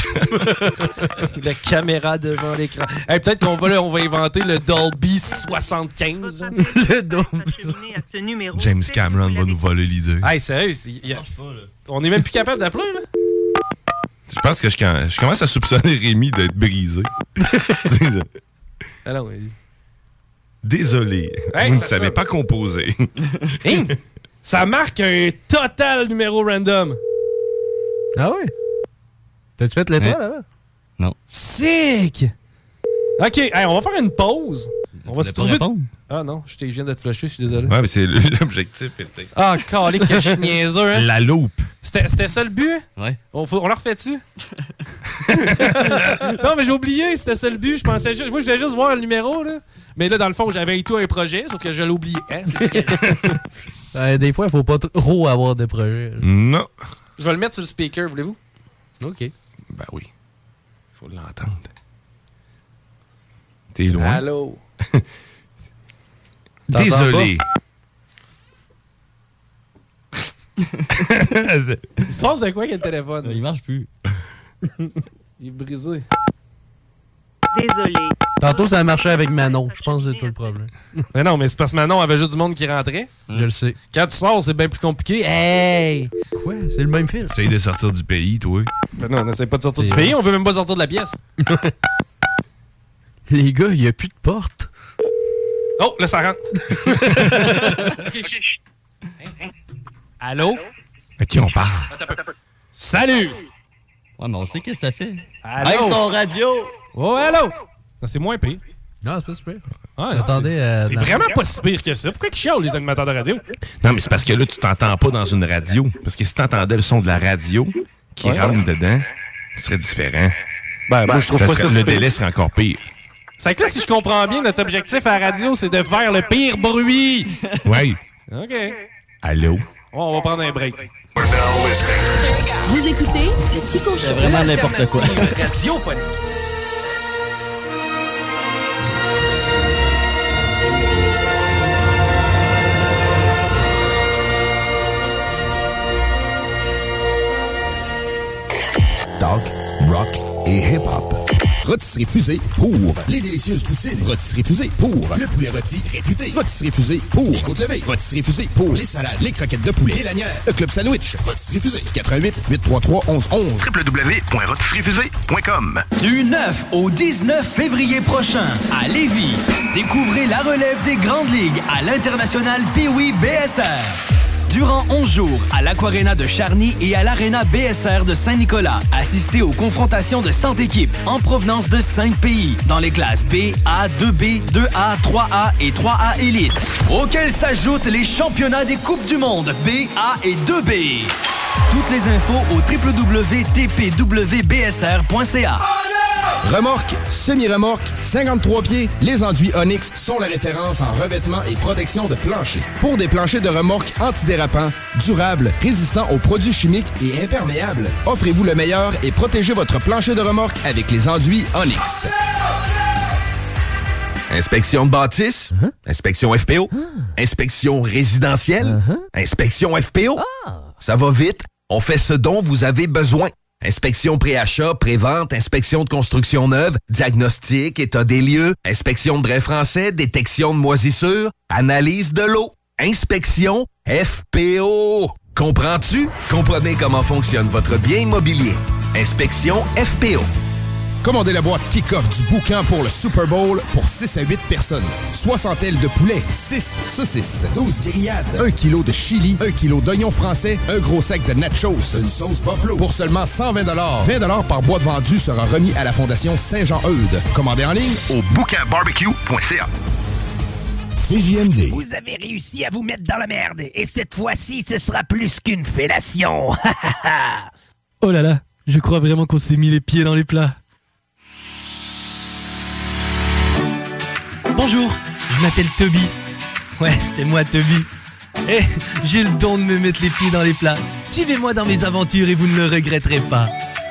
S8: La caméra devant l'écran. Hey, peut-être qu'on va inventer le Dolby 75.
S19: Le Dolby.
S5: James Cameron va nous voler l'idée.
S8: Hey, sérieux, on est même plus capable d'appeler, là.
S5: Je pense que je commence à soupçonner Rémi d'être brisé.
S8: Alors, oui.
S5: Désolé,
S8: hey,
S5: vous ne savez pas composer.
S8: Hey, ça marque un total numéro random.
S3: Ah oui? T'as-tu fait l'étoile là-bas?
S16: Non.
S8: Sick! OK, hey, on va faire une pause. On va se trouver... Ah non, je viens de te flusher, je suis désolé.
S5: Ouais, mais c'est l'objectif.
S8: Ah, calé, que je suis niaiseux, hein?
S5: La loupe.
S8: C'était ça le but?
S16: Ouais.
S8: On le refait-tu? Non, mais j'ai oublié, c'était ça le but. Je pensais juste... Moi, je voulais juste voir le numéro, là. Mais là, dans le fond, j'avais et tout un projet, sauf que je l'ai oublié. Hein?
S3: Des fois, il faut pas trop avoir de projets.
S5: Non.
S8: Je vais le mettre sur le speaker, voulez-vous?
S3: OK.
S5: Ben oui. Faut l'entendre. T'es loin.
S8: Allô?
S5: Désolé.
S8: Il se passe de quoi, quel téléphone?
S16: Il marche plus.
S8: Il est brisé.
S19: Désolé.
S3: Tantôt, ça a marché avec Manon. Je pense que c'est tout le problème.
S8: Mais non, mais c'est parce que Manon avait juste du monde qui rentrait.
S3: Je le sais.
S8: Quand tu sors, c'est bien plus compliqué. Hey!
S3: Quoi? C'est le même film.
S5: Essaye de sortir du pays, toi.
S8: Ben non, on n'essaie pas de sortir du pays. On veut même pas sortir de la pièce.
S3: Les gars, il n'y a plus de porte.
S8: Oh, là, ça rentre. Allô?
S5: À qui on parle?
S8: Salut!
S16: Ouais, mais on sait qu'est-ce que ça fait.
S8: Allô?
S16: Hey, c'est ton radio!
S8: Oh, allô? Non, c'est moins pire.
S3: Non, c'est pas super.
S8: Ah,
S3: attendez.
S8: C'est vraiment pas si pire que ça. Pourquoi ils chialent, les animateurs de radio?
S5: Non, mais c'est parce que là, tu t'entends pas dans une radio. Parce que si t'entendais le son de la radio qui rentre dedans, ce serait différent.
S8: Ben, moi, je trouve pas ça
S5: Le
S8: si pire.
S5: délai serait encore pire.
S8: C'est que là, si je comprends bien, notre objectif à la radio, c'est de faire le pire bruit.
S5: Oui.
S8: OK.
S5: Allô?
S8: On va prendre un break.
S13: Vous écoutez le Chico Show.
S16: C'est vraiment n'importe quoi.
S15: Radiophonique.
S10: Talk, rock et hip-hop. Rôtisserie Fusée pour les délicieuses poutines. Rôtisserie Fusée pour le poulet rôti réputé. Rôtisserie Fusée pour les côtes levées. Rôtisserie Fusée pour les salades, les croquettes de poulet, les lanières, le club sandwich. Rôtisserie Fusée. 88 833 1111.
S6: www.rôtisseriefusée.com.
S14: Du 9 au 19 février prochain, à Lévis, découvrez la relève des grandes ligues à l'International Pee-Wee BSR. Durant 11 jours, à l'Aquarena de Charny et à l'Arena BSR de Saint-Nicolas, assistez aux confrontations de 100 équipes en provenance de 5 pays, dans les classes B, A, 2B, 2A, 3A et 3A Elite, auxquels s'ajoutent les championnats des Coupes du Monde B, A et 2B. Toutes les infos au www.tpwbsr.ca.
S10: Remorque, semi-remorque, 53 pieds, les enduits Onyx sont la référence en revêtement et protection de plancher. Pour des planchers de remorque antidérapants, durables, résistants aux produits chimiques et imperméables, offrez-vous le meilleur et protégez votre plancher de remorque avec les enduits Onyx.
S20: Inspection de bâtisse, inspection FPO, inspection résidentielle, inspection FPO. Ça va vite, on fait ce dont vous avez besoin. Inspection pré-achat, pré-vente, inspection de construction neuve, diagnostic, état des lieux, inspection de drain français, détection de moisissures, analyse de l'eau, inspection FPO. Comprends-tu? Comprenez comment fonctionne votre bien immobilier. Inspection FPO.
S10: Commandez la boîte kick-off du boucan pour le Super Bowl pour 6 à 8 personnes. 60 ailes de poulet, 6 saucisses, 12 grillades, 1 kg de chili, 1 kg d'oignons français, un gros sac de nachos, une sauce buffalo pour seulement 120 $. 20 $ par boîte vendue sera remis à la Fondation Saint-Jean-Eudes. Commandez en ligne au boucanbarbecue.ca. CJMD.
S12: Vous avez réussi à vous mettre dans la merde, et cette fois-ci, ce sera plus qu'une fellation.
S23: Oh là là, je crois vraiment qu'on s'est mis les pieds dans les plats. Bonjour, je m'appelle Toby. Ouais, c'est moi Toby. Eh, j'ai le don de me mettre les pieds dans les plats. Suivez-moi dans mes aventures et vous ne le regretterez pas.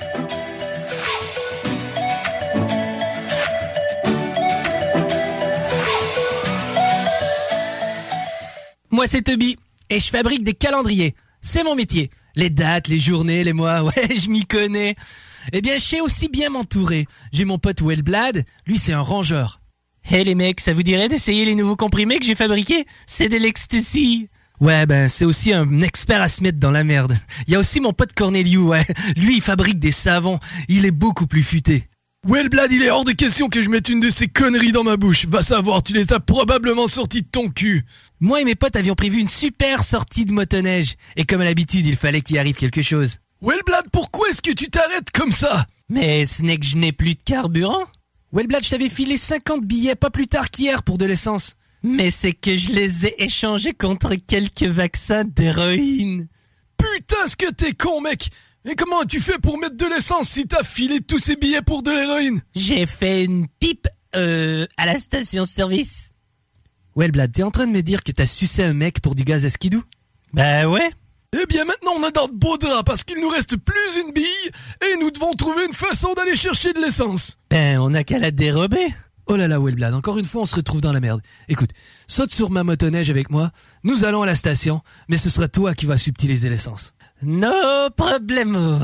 S23: Moi c'est Toby, et je fabrique des calendriers. C'est mon métier. Les dates, les journées, les mois, ouais, je m'y connais. Eh bien, je sais aussi bien m'entourer. J'ai mon pote Wellblad, lui c'est un rangeur. Hé les mecs, ça vous dirait d'essayer les nouveaux comprimés que j'ai fabriqués? C'est de l'ecstasy. Ouais, ben c'est aussi un expert à se mettre dans la merde. Il y a aussi mon pote Corneliu, ouais. Lui, il fabrique des savons. Il est beaucoup plus futé. Wellblad, il est hors de question que je mette une de ces conneries dans ma bouche. Va savoir, tu les as probablement sorties de ton cul. Moi et mes potes avions prévu une super sortie de motoneige. Et comme à l'habitude, il fallait qu'il arrive quelque chose. Wellblad, pourquoi est-ce que tu t'arrêtes comme ça? Mais ce n'est que je n'ai plus de carburant. Wellblad, je t'avais filé 50 billets pas plus tard qu'hier pour de l'essence. Mais c'est que je les ai échangés contre quelques vaccins d'héroïne.
S4: Putain, ce que t'es con, mec! Et comment as-tu fait pour mettre de l'essence si t'as filé tous ces billets pour de l'héroïne?
S23: J'ai fait une pipe, à la station-service. Wellblad, t'es en train de me dire que t'as sucé un mec pour du gaz à skidoo? Bah ouais.
S4: Eh bien maintenant on a dans de beaux draps parce qu'il nous reste plus une bille et nous devons trouver une façon d'aller chercher de l'essence.
S23: Ben, on a qu'à la dérober. Oh là là, Wellblad, encore une fois on se retrouve dans la merde. Écoute, saute sur ma motoneige avec moi, nous allons à la station, mais ce sera toi qui vas subtiliser l'essence. No problemo.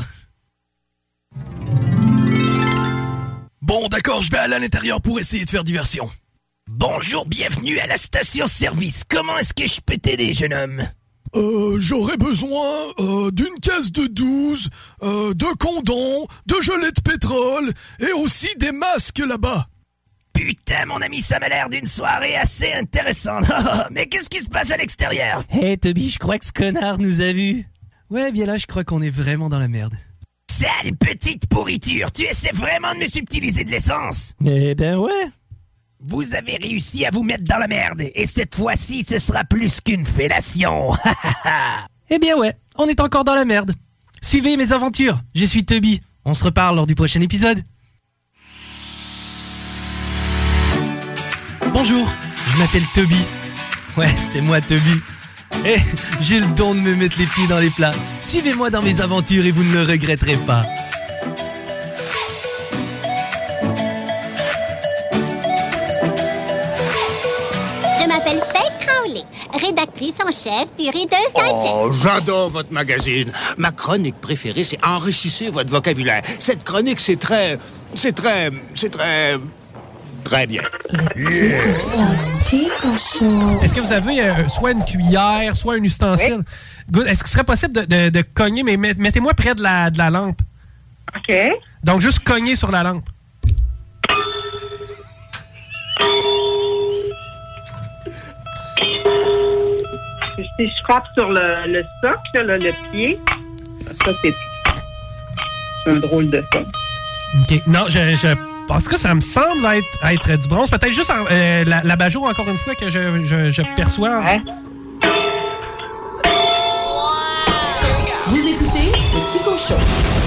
S4: Bon d'accord, je vais aller à l'intérieur pour essayer de faire diversion.
S12: Bonjour, bienvenue à la station-service. Comment est-ce que je peux t'aider, jeune homme?
S4: J'aurais besoin d'une caisse de 12, de condoms, de gelées de pétrole et aussi des masques là-bas.
S12: Putain, mon ami, ça m'a l'air d'une soirée assez intéressante. Mais qu'est-ce qui se passe à l'extérieur?
S23: Hey Toby, je crois que ce connard nous a vus. Ouais, bien là, je crois qu'on est vraiment dans la merde.
S12: Sale petite pourriture, tu essaies vraiment de me subtiliser de l'essence?
S23: Eh ben ouais.
S12: Vous avez réussi à vous mettre dans la merde, et cette fois-ci, ce sera plus qu'une fellation.
S23: Eh bien ouais, on est encore dans la merde. Suivez mes aventures, je suis Toby. On se reparle lors du prochain épisode. Bonjour, je m'appelle Toby. Ouais, c'est moi Toby. Eh, j'ai le don de me mettre les pieds dans les plats. Suivez-moi dans mes aventures et vous ne le regretterez pas.
S9: Je m'appelle Faye Crowley, rédactrice en chef du Reader's Digest.
S17: Oh, j'adore votre magazine. Ma chronique préférée, c'est enrichissez votre vocabulaire. Cette chronique, c'est très bien.
S8: Est-ce que vous avez soit une cuillère, soit un ustensile? Good. Est-ce qu'il serait possible de cogner, mais mettez-moi près de la lampe.
S24: OK.
S8: Donc, juste cogner sur la lampe.
S24: Si je frappe sur le socle, là, le pied, ça, c'est un drôle de son.
S8: OK. Non, en tout cas, ça me semble être du bronze. Peut-être juste l'abat-jour, encore une fois, que je perçois.
S9: Ouais. Vous écoutez le Chico Show.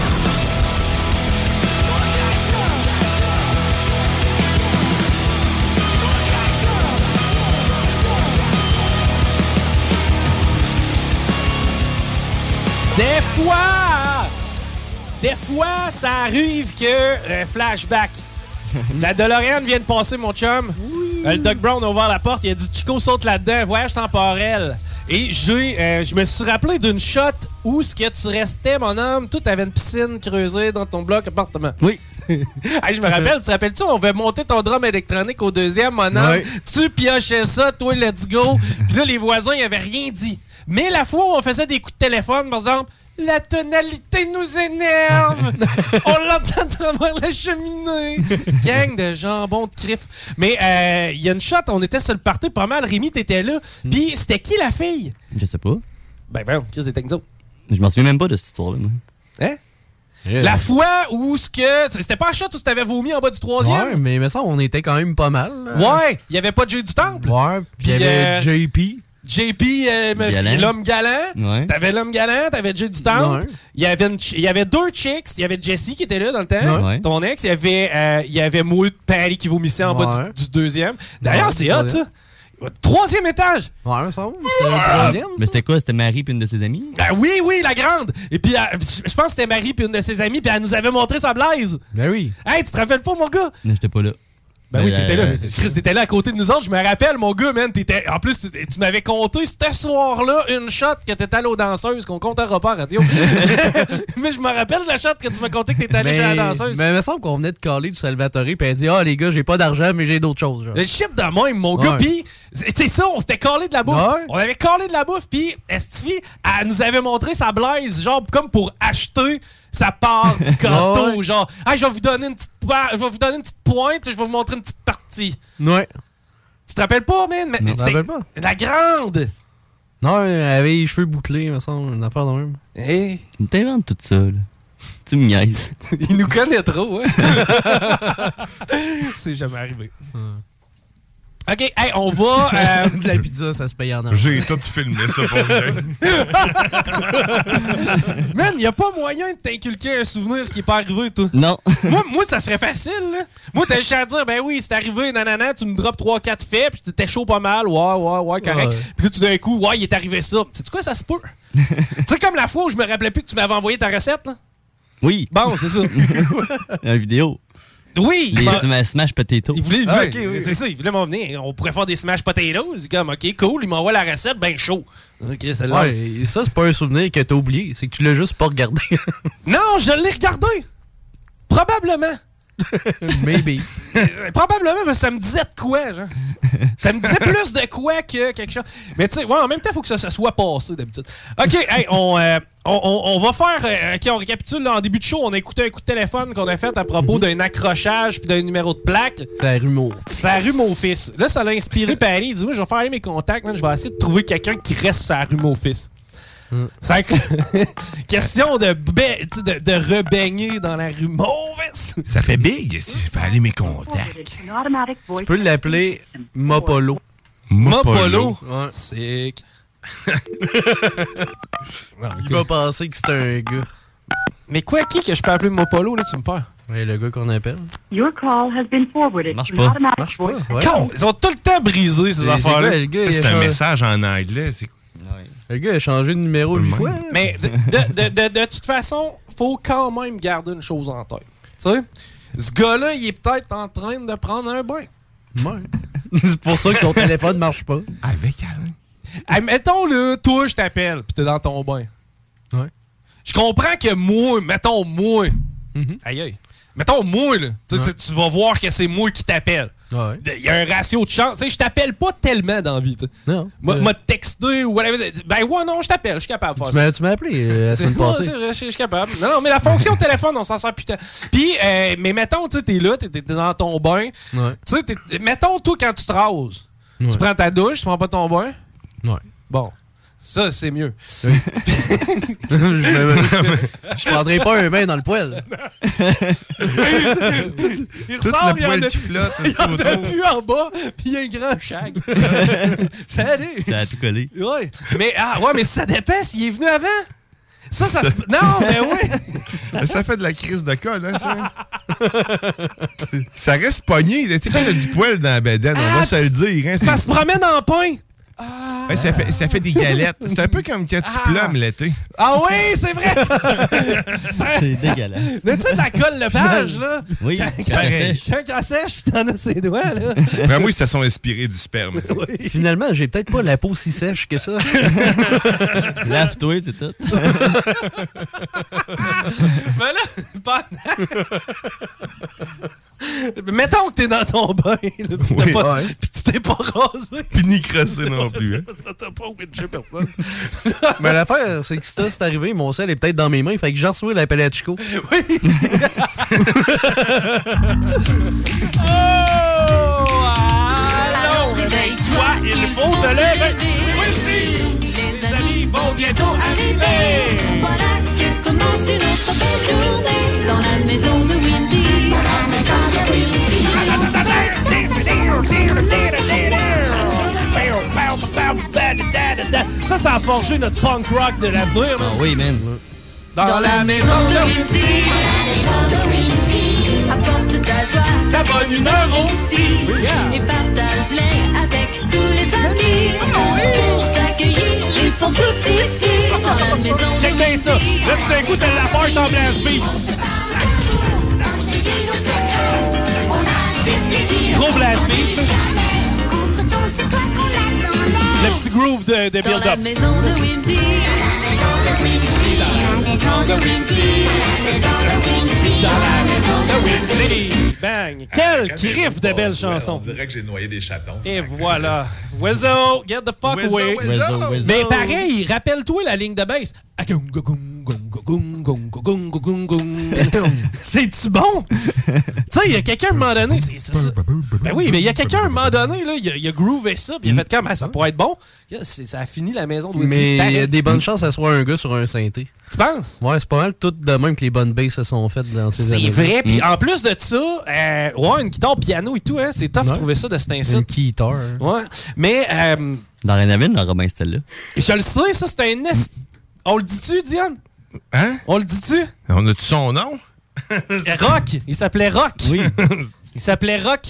S8: Des fois, ça arrive que flashback. La DeLorean vient de passer, mon chum. Le Doc Brown a ouvert la porte, il a dit Chico saute là-dedans, voyage temporel. Et je me suis rappelé d'une shot où ce que tu restais, mon homme, tout avait une piscine creusée dans ton bloc appartement.
S16: Oui.
S8: Hey, je me rappelle, tu te rappelles-tu, on avait monter ton drum électronique au deuxième, mon homme.
S16: Oui.
S8: Tu piochais ça, toi, let's go. Puis là, les voisins, ils avaient rien dit. Mais la fois où on faisait des coups de téléphone, par exemple, la tonalité nous énerve. On l'entend à travers la cheminée. Gang de jambon de crif. Mais il y a une shot, on était sur le party pas mal. Rémi, t'étais là. Puis c'était qui la fille?
S16: Je sais pas.
S8: Ben Chris, c'était nous autres.
S16: Je m'en souviens même pas de cette histoire-là, moi.
S8: Hein? La fois où c'était pas un shot où t'avais vomi en bas du troisième?
S3: Ouais, mais ça, on était quand même pas mal.
S8: Ouais, il y avait pas de Jay du Temple.
S3: Ouais, puis il y avait JP.
S8: JP, l'homme galant.
S16: Ouais.
S8: T'avais l'homme galant, t'avais Jay du Temple.
S3: Ouais.
S8: Il y avait deux chicks. Il y avait Jessie qui était là dans le temps,
S16: Ouais.
S8: ton ex. Il y avait moi, Patty qui vomissait en bas du deuxième. D'ailleurs, c'est hot, ça. Troisième étage.
S3: Ouais, ça va. C'était le troisième.
S16: Mais c'était quoi? C'était Marie puis une de ses amies?
S8: Oui, la grande. Et puis, je pense que c'était Marie puis une de ses amies, puis elle nous avait montré sa blaze.
S3: Ben oui.
S8: Hey, tu te rappelles pas, mon gars?
S16: Non, j'étais pas là.
S8: Ben oui, t'étais là. Chris, t'étais là à côté de nous autres. Je me rappelle, mon gars, man. En plus, tu m'avais compté ce soir-là une shot que t'étais allé aux danseuses, qu'on comptera pas à radio. Mais je me rappelle de la shot que tu m'as conté que t'étais allé chez la danseuse.
S3: Mais il me semble qu'on venait de caler du Salvatore, puis elle dit les gars, j'ai pas d'argent, mais j'ai d'autres choses. Genre.
S8: Le shit de même, mon gars. Pis, c'est ça, on s'était calé de la bouffe.
S3: Ouais.
S8: On avait calé de la bouffe, pis Estifi, elle nous avait montré sa blaze, genre, comme pour acheter sa part du gâteau. Genre, je vais vous donner une petite pointe, je vais vous montrer une petite partie.
S3: Ouais.
S8: Tu te rappelles pas, man?
S3: Non, je me rappelle pas.
S8: La grande!
S3: Non, elle avait les cheveux bouclés, me semble, une affaire de même.
S8: Hey.
S16: Tu t'inventes tout ça, là. Tu me niaises.
S8: Il nous connaît trop, hein? C'est jamais arrivé. OK, hey, on va...
S3: De la pizza, ça se paye en argent.
S5: J'ai tout filmé ça pour vrai.
S8: Man, y a pas moyen de t'inculquer un souvenir qui est pas arrivé, toi.
S16: Non.
S8: moi, ça serait facile, là. Moi, t'as juste à dire, ben oui, c'est arrivé, nanana, tu me drops 3-4 faits, puis t'étais chaud pas mal, ouais, correct.
S3: Ouais.
S8: Puis là, tout d'un coup, ouais, il est arrivé ça. Sais-tu quoi, ça se peut? Tu sais, comme la fois où je me rappelais plus que tu m'avais envoyé ta recette, là?
S16: Oui.
S8: Bon, c'est ça.
S16: La vidéo.
S8: Oui!
S16: Les smash potatoes.
S8: Il voulait, oui. C'est ça, il voulait m'en venir. On pourrait faire des smash potatoes. C'est comme, OK, cool, il m'envoie la recette, ben chaud. Okay,
S3: ouais, et ça, c'est pas un souvenir que t'as oublié, c'est que tu l'as juste pas regardé.
S8: Non, je l'ai regardé! Probablement.
S3: Maybe.
S8: Probablement, mais ça me disait de quoi, genre. Ça me disait plus de quoi que quelque chose. Mais tu sais, ouais, en même temps, il faut que ça soit passé d'habitude. OK, hey, on va faire... OK, on récapitule. Là, en début de show, on a écouté un coup de téléphone qu'on a fait à propos d'un accrochage puis d'un numéro de plaque.
S3: Ça rhume au
S8: fils. Là, ça l'a inspiré Paris. Il dit, moi, je vais faire aller mes contacts. Man, je vais essayer de trouver quelqu'un qui reste ça rhume au fils. C'est question de rebaigner dans la rue mauvaise.
S5: Ça fait big. Je vais aller mes contacts.
S3: Tu peux l'appeler Mopolo.
S8: Mopolo?
S3: Ouais.
S8: Sick.
S3: Il va penser que c'est un gars.
S8: Mais quoi, qui que je peux appeler Mopolo, là, tu me perds?
S3: Ouais, le gars qu'on appelle.
S1: Your call has been forwarded.
S3: Marche pas. Marche pas. Ouais.
S8: Ils ont tout le temps brisé ces affaires-là.
S5: C'est un message en anglais.
S3: Le gars a changé de numéro 8 fois.
S8: Mais de toute façon, faut quand même garder une chose en tête. Tu sais, ce gars-là, il est peut-être en train de prendre un bain.
S3: Ouais. C'est pour ça que son téléphone marche pas.
S5: Avec Alain.
S8: Hey, mettons, là, toi, je t'appelle, pis t'es dans ton bain.
S3: Ouais.
S8: Je comprends que moi, mettons, moi. Aïe. Mettons, moi, là. Tu vas voir que c'est moi qui t'appelle.
S3: Ouais.
S8: Il y a un ratio de chance. Je t'appelle pas tellement dans la vie.
S3: Non.
S8: M'a texté ou whatever. Ben ouais, non, je t'appelle. Je suis capable de faire ça.
S3: Tu m'as appelé la semaine passée.
S8: C'est vrai, je suis capable. Non, mais la fonction téléphone, on s'en sert putain. Puis, mais mettons, tu sais, t'es là, t'es dans ton bain.
S3: Ouais.
S8: Tu sais, mettons, toi, quand tu te rases, tu prends ta douche, tu prends pas ton bain.
S3: Ouais.
S8: Bon. Ça, c'est mieux.
S3: Oui. Je prendrais pas un bain dans le poêle.
S8: Il ressort, il y en a plus en bas, puis il y a un grand shag. Salut!
S16: Ça a tout collé.
S8: Ouais. Mais, mais ça dépend s'il est venu avant. Ça se... Non, mais oui!
S5: Ça fait de la crise de colle, hein, ça? Ça reste pogné. Tu sais, quand il y a du poil dans la bedaine, on va se le dire. Hein,
S8: ça se promène en pain!
S5: Ouais, ça fait des galettes. C'est un peu comme quand tu plumes l'été.
S8: Ah oui, c'est vrai!
S16: C'est dégueulasse.
S8: Mais tu sais, ta colle le page, là.
S16: Oui,
S8: quand elle sèche, puis t'en as ses doigts, là.
S5: Ben oui, ça sont inspirés du sperme.
S3: Oui. Finalement, j'ai peut-être pas la peau si sèche que ça.
S16: Lave-toi, c'est tout.
S8: Mais là, mettons que t'es dans ton bain, là, pis tu t'es pas rasé.
S5: Pis ni crossé non plus. Hein.
S8: T'as pas winché personne.
S3: Mais l'affaire, c'est que si ça c'est arrivé, mon sel est peut-être dans mes mains, fait que j'ai reçu la Pelletchico.
S8: Oui! Allons, réveille-toi, il faut te lever. Oui, les amis vont bientôt arriver.
S7: Voilà que commence une autre belle journée dans la maison de Windy. Dans la maison de Windy.
S8: Ça a forgé notre punk rock de l'avenir.
S16: Ah oui, man.
S8: Dans la maison de Windy.
S7: Apporte ta joie,
S8: ta bonne humeur aussi.
S7: Et partage-les avec tous les amis. Pour t'accueillir, ils sont tous ici. Dans la maison
S8: check bien ça. Là, tout d'un coup, t'as la porte en blast beat. Gros blast beat. Le petit groove de build-up.
S7: Dans la maison de Windy.
S8: Dans la maison de Windy. Bang! Quel riff de belles chansons.
S5: On dirait que j'ai noyé des chatons.
S8: Et voilà. Wizzo, get the fuck away.
S16: Wizzo.
S8: Mais pareil, rappelle-toi la ligne de bass. C'est-tu bon? Tu sais, il y a quelqu'un à un moment donné. C'est ça. Ben oui, mais il y a quelqu'un à un moment donné, là, il a groové ça, puis il a fait comme ça pourrait être bon. Ça a fini la maison de Whitney.
S3: Mais il y a des bonnes chances que ça soit un gars sur un synthé.
S8: Tu penses?
S3: Ouais, c'est pas mal tout de même que les bonnes basses se sont faites dans ces années.
S8: C'est vrai, puis en plus de ça, ouais, une guitare piano et tout, hein, c'est tough de trouver ça de cet incite.
S3: Une guitare.
S8: Ouais, mais...
S16: Dans la navine, dans Robin Stella.
S8: Je le sais, ça, c'est un nest. On le dit-tu, Diane?
S5: Hein?
S8: On le dit-tu?
S5: On a-tu son nom?
S8: Rock. Il s'appelait Rock.
S16: Oui.
S8: Il s'appelait Rock...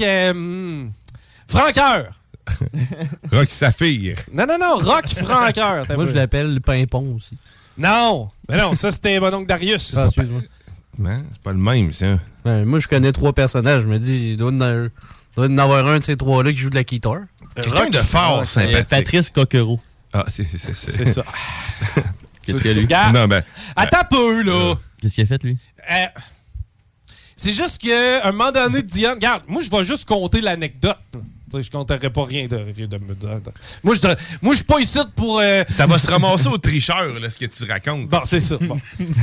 S8: Francoeur.
S5: Rock Saphir.
S8: Non, Rock Francoeur.
S3: Moi, je l'appelle Pimpon aussi.
S8: Non, mais non, ça, c'était mon oncle Darius.
S3: Ah, excuse-moi.
S5: Non, c'est pas le même, ça.
S3: Moi, je connais 3 personnages. Je me dis, il doit y en avoir un de ces 3-là qui joue de la guitare.
S5: Quelqu'un de fort, sympathique.
S16: Patrice Coquereau.
S5: Ah, c'est
S8: ça.
S16: Qu'est-ce qu'il a, lui?
S5: Non, ben...
S8: Attends peu, là.
S16: Qu'est-ce qu'il a fait, lui?
S8: C'est juste qu'à un moment donné, Diane... Regarde, moi, je vais juste compter l'anecdote. T'sais, je compterai pas rien de Moi, je suis pas ici pour...
S5: Ça va se ramasser au tricheur, là, ce que tu racontes.
S8: Bon, c'est ça. Bon.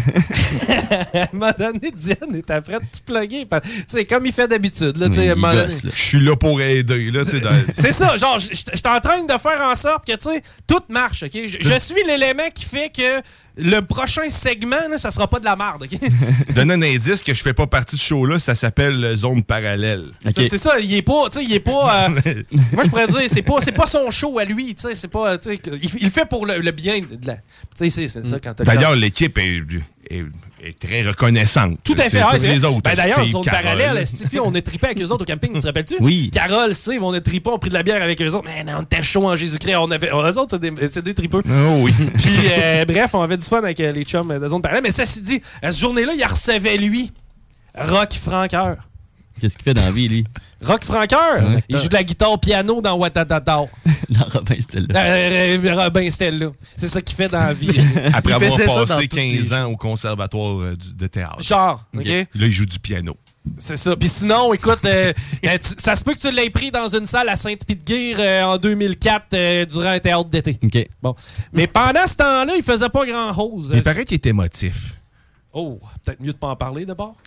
S8: À un moment donné, Diane est après de tout plugger. C'est comme il fait d'habitude. Là,
S5: je suis là pour aider. Là,
S8: c'est ça. Genre, je suis en train de faire en sorte que tout marche. Okay? Je suis l'élément qui fait que le prochain segment, là, ça sera pas de la merde. Okay?
S5: Donne un indice que je fais pas partie de ce show-là, ça s'appelle Zone Parallèle.
S8: Okay. C'est ça, il est pas... moi, je pourrais dire, c'est pas son show à lui. C'est pas, il le fait pour le bien de la... C'est ça, quand
S5: d'ailleurs, l'équipe est très reconnaissante.
S8: Tout à fait.
S5: C'est les autres.
S8: D'ailleurs, Zone Parallèle, Stiffy, on a trippé avec eux autres au camping, tu te rappelles-tu?
S16: Oui.
S8: Carole, Steve, on a trippé, on a pris de la bière avec eux autres. Mais on était chaud en Jésus-Christ. Eux autres, c'est des tripeux.
S5: Oh oui.
S8: Puis, bref, on avait du fun avec les chums de Zone Parallèle. Mais ça s'est dit, à cette journée-là, il recevait lui, Rock Francoeur.
S16: Qu'est-ce qu'il fait dans la vie, lui?
S8: Rock Francoeur? Il joue de la guitare piano dans Ouattata.
S16: Dans Robin Stella.
S8: Robin Stella. C'est ça qu'il fait dans la vie.
S5: Après avoir passé 15 ans au conservatoire de théâtre.
S8: Genre, OK?
S5: Là, il joue du piano.
S8: C'est ça. Puis sinon, écoute, ça se peut que tu l'aies pris dans une salle à Sainte-Pie-de-Guire en 2004 durant un théâtre d'été.
S16: OK.
S8: Bon. Mais pendant ce temps-là, il faisait pas grand-chose.
S5: Il paraît qu'il est émotif.
S8: Oh, peut-être mieux de pas en parler d'abord.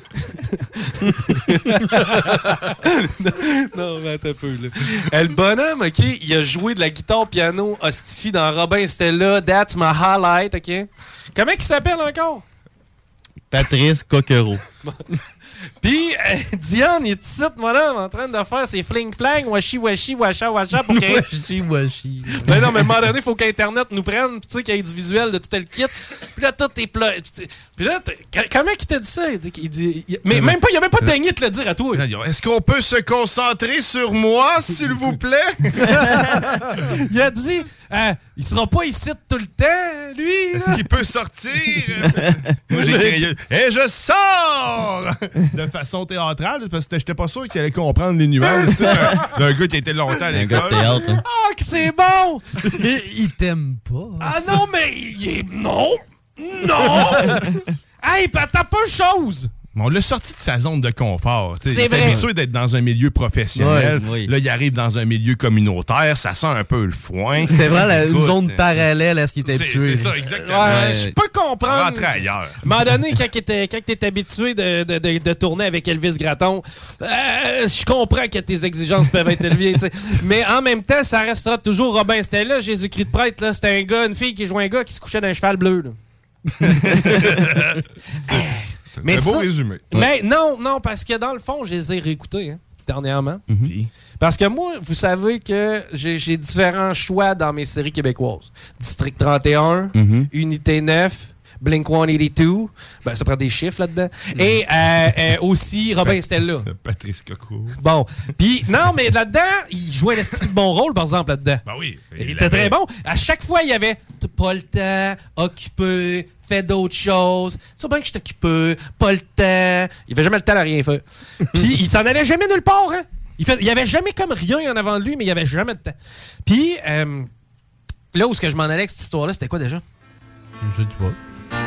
S8: non, mais attends un peu, là. Le bonhomme, OK, il a joué de la guitare piano Hostify dans Robin Stella, That's My Highlight, OK? Comment il s'appelle encore?
S16: Patrice Coquereau.
S8: Puis, Diane, il est ici, madame, en train de faire ses fling-flang, washi-washi, washa-washa pour qu'il...
S3: Washi-washi.
S8: Ben non, mais à un moment donné, il faut qu'Internet nous prenne, tu sais, qu'il y ait du visuel de tout le kit. Puis là, tout est plat. Puis là, comment il t'a dit ça? Il dit... Mais même pas, il a même pas daigné de le dire à toi.
S5: Est-ce qu'on peut se concentrer sur moi, s'il vous plaît?
S8: Il a dit, il sera pas ici tout le temps, lui.
S5: Est-ce qu'il peut sortir? Moi, j'ai crié, et je sors! De façon théâtrale, parce que j'étais pas sûr qu'il allait comprendre les nuances d'un gars qui était longtemps à l'école.
S16: Ah,
S8: que c'est bon!
S3: Il t'aime pas.
S8: Ah non, mais... Non! Hey, t'as pas de chose!
S5: On l'a sorti de sa zone de confort.
S8: C'est vrai.
S5: Il est habitué d'être dans un milieu professionnel.
S16: Ouais, oui.
S5: Là, il arrive dans un milieu communautaire. Ça sent un peu le foin.
S3: C'était vraiment une zone parallèle à ce qu'il était habitué.
S5: C'est ça, exactement.
S8: Ouais, je peux comprendre.
S5: Rentrer ailleurs.
S8: À un moment donné, quand t'es habitué de tourner avec Elvis Gratton, je comprends que tes exigences peuvent être élevées. T'sais. Mais en même temps, ça restera toujours Robin Stella, Jésus-Christ de prêtre. Là, c'était un gars, une fille qui jouait un gars qui se couchait d'un cheval bleu. Là.
S5: Mais un beau résumé.
S8: Mais non, parce que dans le fond, je les ai réécoutés dernièrement. Mm-hmm. Parce que moi, vous savez que j'ai différents choix dans mes séries québécoises. District 31, Unité 9, Blink-182. Ben, ça prend des chiffres là-dedans. Et aussi Robin Stella.
S5: Patrice Coquereau.
S8: Bon. Puis, non, mais là-dedans, il jouait un de bon rôle, par exemple, là-dedans.
S5: Ben oui.
S8: Il était très bon. À chaque fois, il y avait pas le temps, occupé, fait d'autres choses. Tu sais bien que je t'occupais, pas le temps. Il avait jamais le temps de rien faire. Puis, il s'en allait jamais nulle part, hein. Il y avait jamais comme rien en avant de lui, mais il y avait jamais de temps. Puis, là où est-ce que je m'en allais avec cette histoire-là, c'était quoi déjà?
S3: Je dis pas.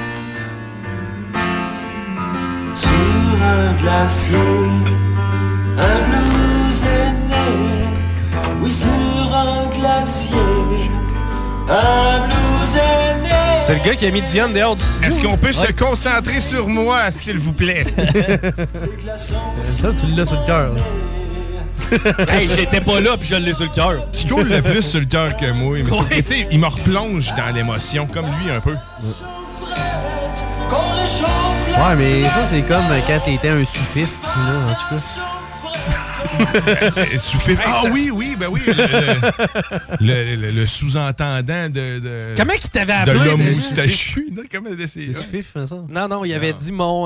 S7: Sur un glacier, un blues est né. Oui, sur un glacier, un blues est né.
S8: C'est le gars qui a mis Diane dehors du studio.
S5: Est-ce qu'on peut se concentrer sur moi, s'il vous plaît?
S3: Ça, tu l'as sur le cœur.
S8: Hey, j'étais pas là, puis je l'ai sur le cœur.
S5: Chico l'a plus sur le cœur que moi. Mais
S8: Ouais.
S5: tu sais, il me replonge dans l'émotion, comme lui un peu.
S3: Ouais, mais ça, c'est comme quand t'étais un sous-fif, là, en tout cas.
S5: Ah oui, ben oui. Le sous-entendant de
S8: Comment qu'il t'avait
S5: de
S8: appelé?
S5: l'homme
S8: déjà?
S5: moustachu. Non, comment c'est
S3: Le sous-fif, ça?
S8: Non, il avait dit mon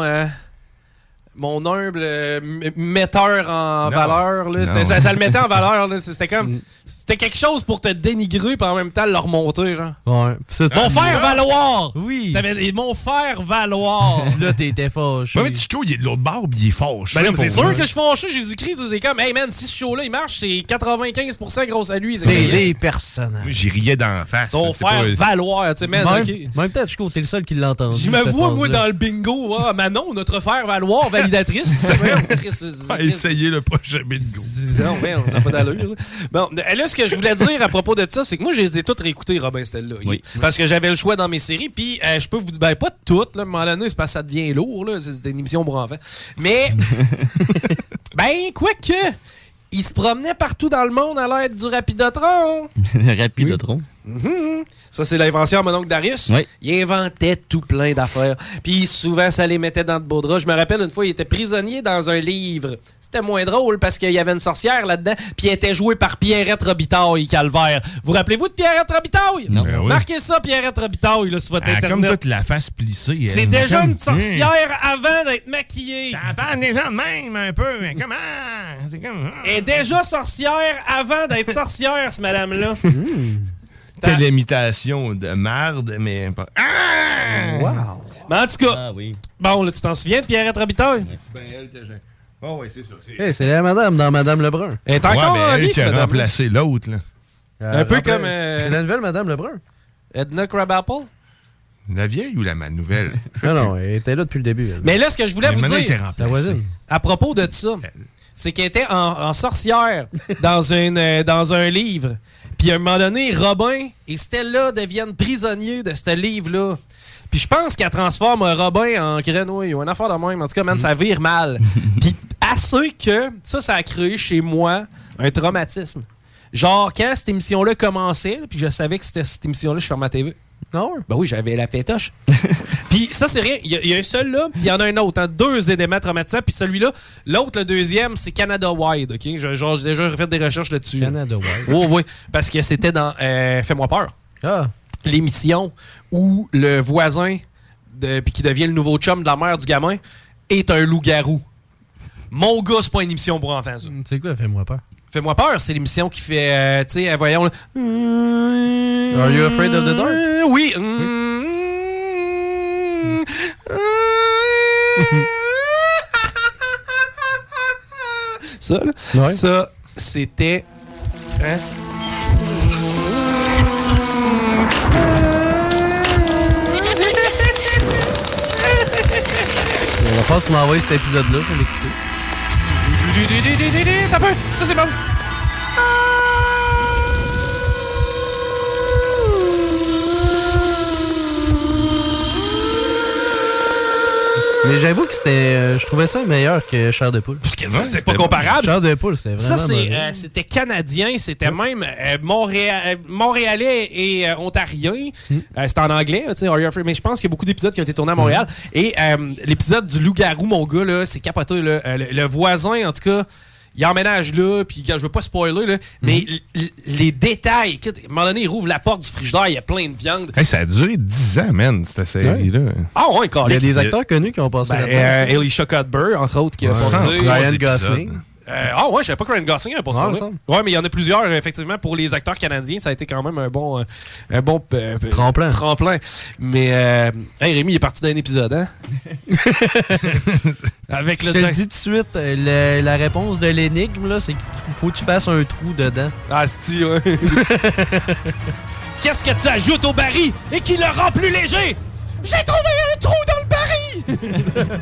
S8: humble metteur en valeur. Là. Ça le mettait en valeur. Là. C'était comme... C'était quelque chose pour te dénigrer, puis en même temps le remonter, genre.
S3: Ouais.
S8: Mon faire valoir!
S3: Oui.
S8: T'avais mon faire valoir!
S3: Là, t'étais fâché.
S5: Ouais, mais Chico, il est de l'autre bord, puis il est fâché.
S8: Ben non, mais c'est
S5: pour
S8: sûr
S5: vrai.
S8: que je suis fâché, Jésus-Christ. C'est comme, hey man, si ce show-là il marche, c'est 95% grâce à lui.
S3: C'est des personnages.
S5: Moi, j'y riais d'en face.
S8: Ton
S5: c'est
S8: faire
S5: pas-
S8: valoir, tu sais, man.
S3: Même,
S8: ok.
S3: même temps, Chico, t'es le seul qui l'a entendu.
S8: Je me
S3: cette
S8: vois, moi,
S3: phrase-là.
S8: dans le bingo. Ah, Manon, notre faire valoir, validatrice.
S5: Ah, essayez le prochain bingo.
S8: Non, mais on n'a pas d'allure. Là. Bon, là, ce que je voulais dire à propos de ça, c'est que moi, je les ai toutes réécoutées, Robin Stella.
S16: Oui.
S8: Parce que j'avais le choix dans mes séries, puis je peux vous dire, ben, pas toutes, là, à un moment donné, c'est parce que ça devient lourd, là. C'est une émission pour enfants. Mais, ben, quoique, il se promenait partout dans le monde à l'aide du Rapidotron.
S16: Rapidotron.
S8: Mhm. Ça, c'est l'invention à mon oncle Darius.
S16: Oui.
S8: Il inventait tout plein d'affaires. Puis souvent, ça les mettait dans de beaux draps. Je me rappelle une fois, il était prisonnier dans un livre. C'était moins drôle parce qu'il y avait une sorcière là-dedans. Puis elle était jouée par Pierrette Robitaille, calvaire. Vous rappelez-vous de Pierrette Robitaille?
S16: Non.
S5: Ben oui.
S8: Marquez ça, Pierrette Robitaille, là, sur votre
S5: Ah, comme
S8: Internet.
S5: toute la face plissée. elle.
S8: C'est déjà
S5: Comme-
S8: une sorcière avant d'être maquillée.
S5: Ça parle déjà de même, un peu. Comment? C'est comme...
S8: Elle est déjà sorcière avant d'être sorcière, ce madame-là.
S5: Telle imitation de marde, mais pas...
S3: Wow.
S8: Mais en tout cas,
S16: Ah oui.
S8: bon, là, tu t'en souviens de Pierrette Robitaille?
S5: Oh, oui, c'est ça.
S3: Hey, c'est la madame dans Madame Lebrun.
S8: Elle est encore
S5: mais
S8: en
S5: elle
S8: vie,
S5: qui
S8: cette
S5: a
S8: madame-là.
S5: remplacé l'autre, là.
S8: Un peu comme,
S3: C'est la nouvelle Madame Lebrun.
S8: Edna Crabapple.
S5: La vieille ou la nouvelle?
S3: Non, elle était là depuis le début. elle.
S8: Mais là, ce que je voulais vous
S5: Maintenant, elle était
S8: dire,
S3: La voisine.
S8: à propos de ça, c'est qu'elle était en sorcière dans un livre. Puis à un moment donné, Robin et Stella deviennent prisonniers de ce livre-là. Puis je pense qu'elle transforme Robin en grenouille ou une affaire de même. En tout cas, man, ça vire mal. Puis assez que ça a créé chez moi un traumatisme. Genre, quand cette émission-là commençait, puis je savais que c'était cette émission-là, je fermais ma TV.
S3: Non?
S8: Ben oui, j'avais la pétoche. Puis ça, c'est rien. Il y a un seul là, puis il y en a un autre. Hein, 2 éléments traumatisants. Puis celui-là, l'autre, le deuxième, c'est Canada Wide. OK? J'ai déjà fait des recherches là-dessus.
S3: Canada Wide.
S8: Oui, oui. Parce que c'était dans Fais-moi peur.
S3: Ah.
S8: L'émission où le voisin, puis qui devient le nouveau chum de la mère du gamin, est un loup-garou. Mon gars, c'est pas une émission pour enfants, ça.
S3: C'est quoi, Fais-moi peur?
S8: Fais-moi peur, c'est l'émission qui fait, tu sais, voyons. Là.
S3: Are you afraid of the dark?
S8: Oui. Ça, là,
S3: Ouais.
S8: ça, c'était... Hein?
S3: La fois que tu m'as envoyé cet épisode-là, je vais l'écouter.
S8: T'as peur? Ça, c'est bon.
S3: Mais j'avoue que c'était. Je trouvais ça meilleur que Chair de poule.
S8: Parce que ça, c'est pas comparable.
S3: Chair de poule, c'était vraiment.
S8: Ça,
S3: mauvais.
S8: c'était canadien, c'était même montréalais et ontarien. C'était en anglais, tu sais, Are You Afraid? Mais je pense qu'il y a beaucoup d'épisodes qui ont été tournés à Montréal. Et l'épisode du loup-garou, mon gars, là, c'est capoté. Là. Le voisin, en tout cas, il emménage là, puis je veux pas spoiler, là, mais les détails, écoute, à un moment donné, il rouvre la porte du frigidaire, il y a plein de viande.
S5: Hey, ça a duré 10 ans, man, cette série-là.
S8: Ah ouais, carré.
S3: Il y a des acteurs connus qui ont passé là-dedans.
S8: Elisha Cuthbert, entre autres, qui a passé.
S3: Ryan Gosling.
S8: Ah ouais, je savais pas que Ryan Gosling avait passé
S3: Ouais,
S8: par là.
S3: ça.
S8: Ouais, mais il y en a plusieurs, effectivement, pour les acteurs canadiens, ça a été quand même un bon
S3: tremplin.
S8: Mais, hey, Rémi, il est parti d'un épisode, hein? Avec
S3: Je te le dis tout de suite, la réponse de l'énigme, là, c'est qu'il faut que tu fasses un trou dedans.
S8: Ah, c'est ouais. Qu'est-ce que tu ajoutes au baril et qui le rend plus léger? J'ai trouvé un trou dans le baril!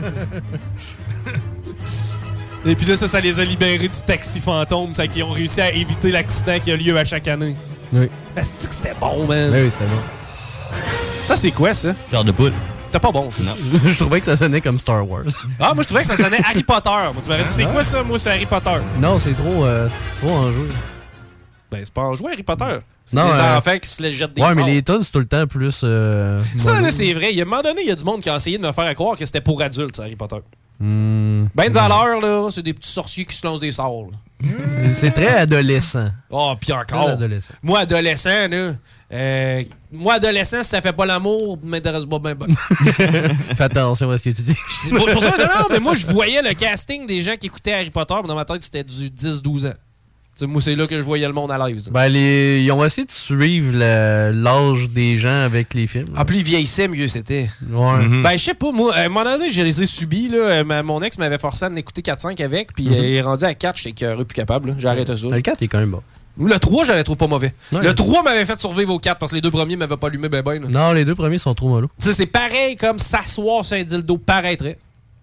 S8: Et puis là, ça les a libérés du taxi fantôme, ça qui ont réussi à éviter l'accident qui a lieu à chaque année.
S3: Oui.
S8: Est-ce que c'était bon, man?
S3: Oui, c'était bon.
S8: Ça, c'est quoi, ça?
S16: Genre de poule.
S8: C'était pas bon.
S16: Non.
S3: Je trouvais que ça sonnait comme Star Wars.
S8: Ah, moi, je trouvais que ça sonnait Harry Potter. Moi, tu m'aurais dit, c'est quoi ça? Moi, c'est Harry Potter.
S3: Non, c'est trop enjeu.
S8: Ben, c'est pas en jouer, Harry Potter. C'est
S3: Non,
S8: des enfants qui se les jettent des
S3: Ouais, mais
S8: sorts.
S3: les tunes, c'est tout le temps plus...
S8: Ça, là, c'est vrai. Il y a un moment donné, il y a du monde qui a essayé de me faire croire que c'était pour adultes, Harry Potter. Ben de valeur, là, c'est des petits sorciers qui se lancent des sorts.
S3: C'est très adolescent.
S8: Oh, puis encore.
S3: Adolescent.
S8: Moi, adolescent, là... adolescent, si ça fait pas l'amour, m'intéresse pas bien.
S3: Fais attention à ce que tu dis.
S8: C'est pour ça, non, mais moi, je voyais le casting des gens qui écoutaient Harry Potter, mais dans ma tête, c'était du 10-12 ans. T'sais, moi, c'est là que je voyais le monde à live.
S3: Ben, ils ont essayé de suivre l'âge des gens avec les films.
S8: Ah, plus ils vieillissaient, mieux c'était.
S3: Ouais.
S8: Ben, je sais pas, moi, à un moment donné, je les ai subis. Là. Mon ex m'avait forcé à en écouter 4-5 avec, puis il est rendu à 4, j'étais écœuré, plus capable. Là. J'ai arrêté ça.
S3: Le 4 est quand même bon.
S8: Le 3, j'avais trouvé pas mauvais.
S3: Ouais.
S8: Le 3 m'avait fait survivre au 4 parce que les deux premiers m'avaient pas allumé ben.
S3: Non, les deux premiers sont trop mollo.
S8: Tu sais, c'est pareil comme s'asseoir sur un dildo paraîtrait.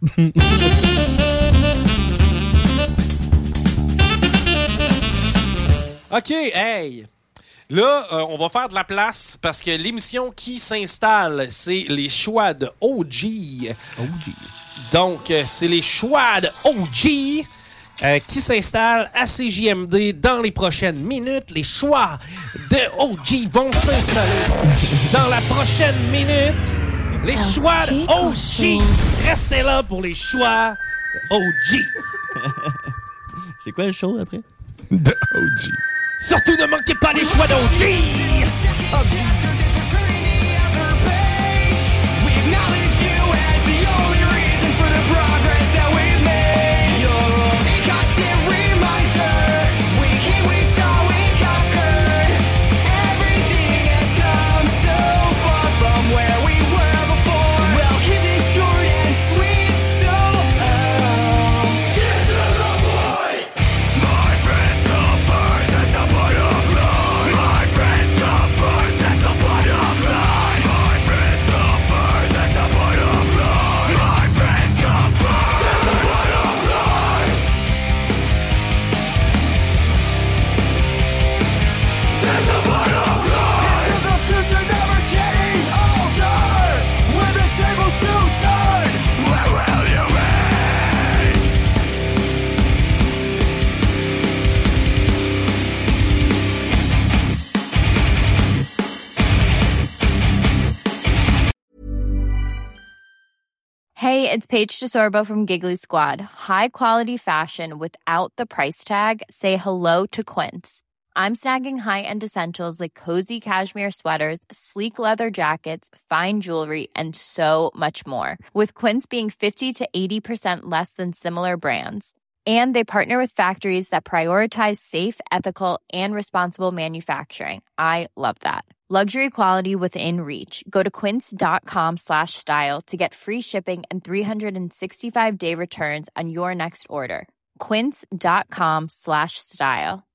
S8: OK, hey! Là, on va faire de la place parce que l'émission qui s'installe, c'est les choix de OG. Donc, c'est les choix de OG qui s'installent à CJMD dans les prochaines minutes. Les choix de OG vont s'installer dans la prochaine minute. Les choix de OG. Restez là pour les choix de OG.
S16: C'est quoi le show après?
S5: De OG.
S8: Surtout ne manquez pas les choix d'OG!
S2: Hey, it's Paige DeSorbo from Giggly Squad. High quality fashion without the price tag. Say hello to Quince. I'm snagging high-end essentials like cozy cashmere sweaters, sleek leather jackets, fine jewelry, and so much more. With Quince being 50 to 80% less than similar brands. And they partner with factories that prioritize safe, ethical, and responsible manufacturing. I love that. Luxury quality within reach. Go to quince.com/style to get free shipping and 365-day returns on your next order. Quince.com/style.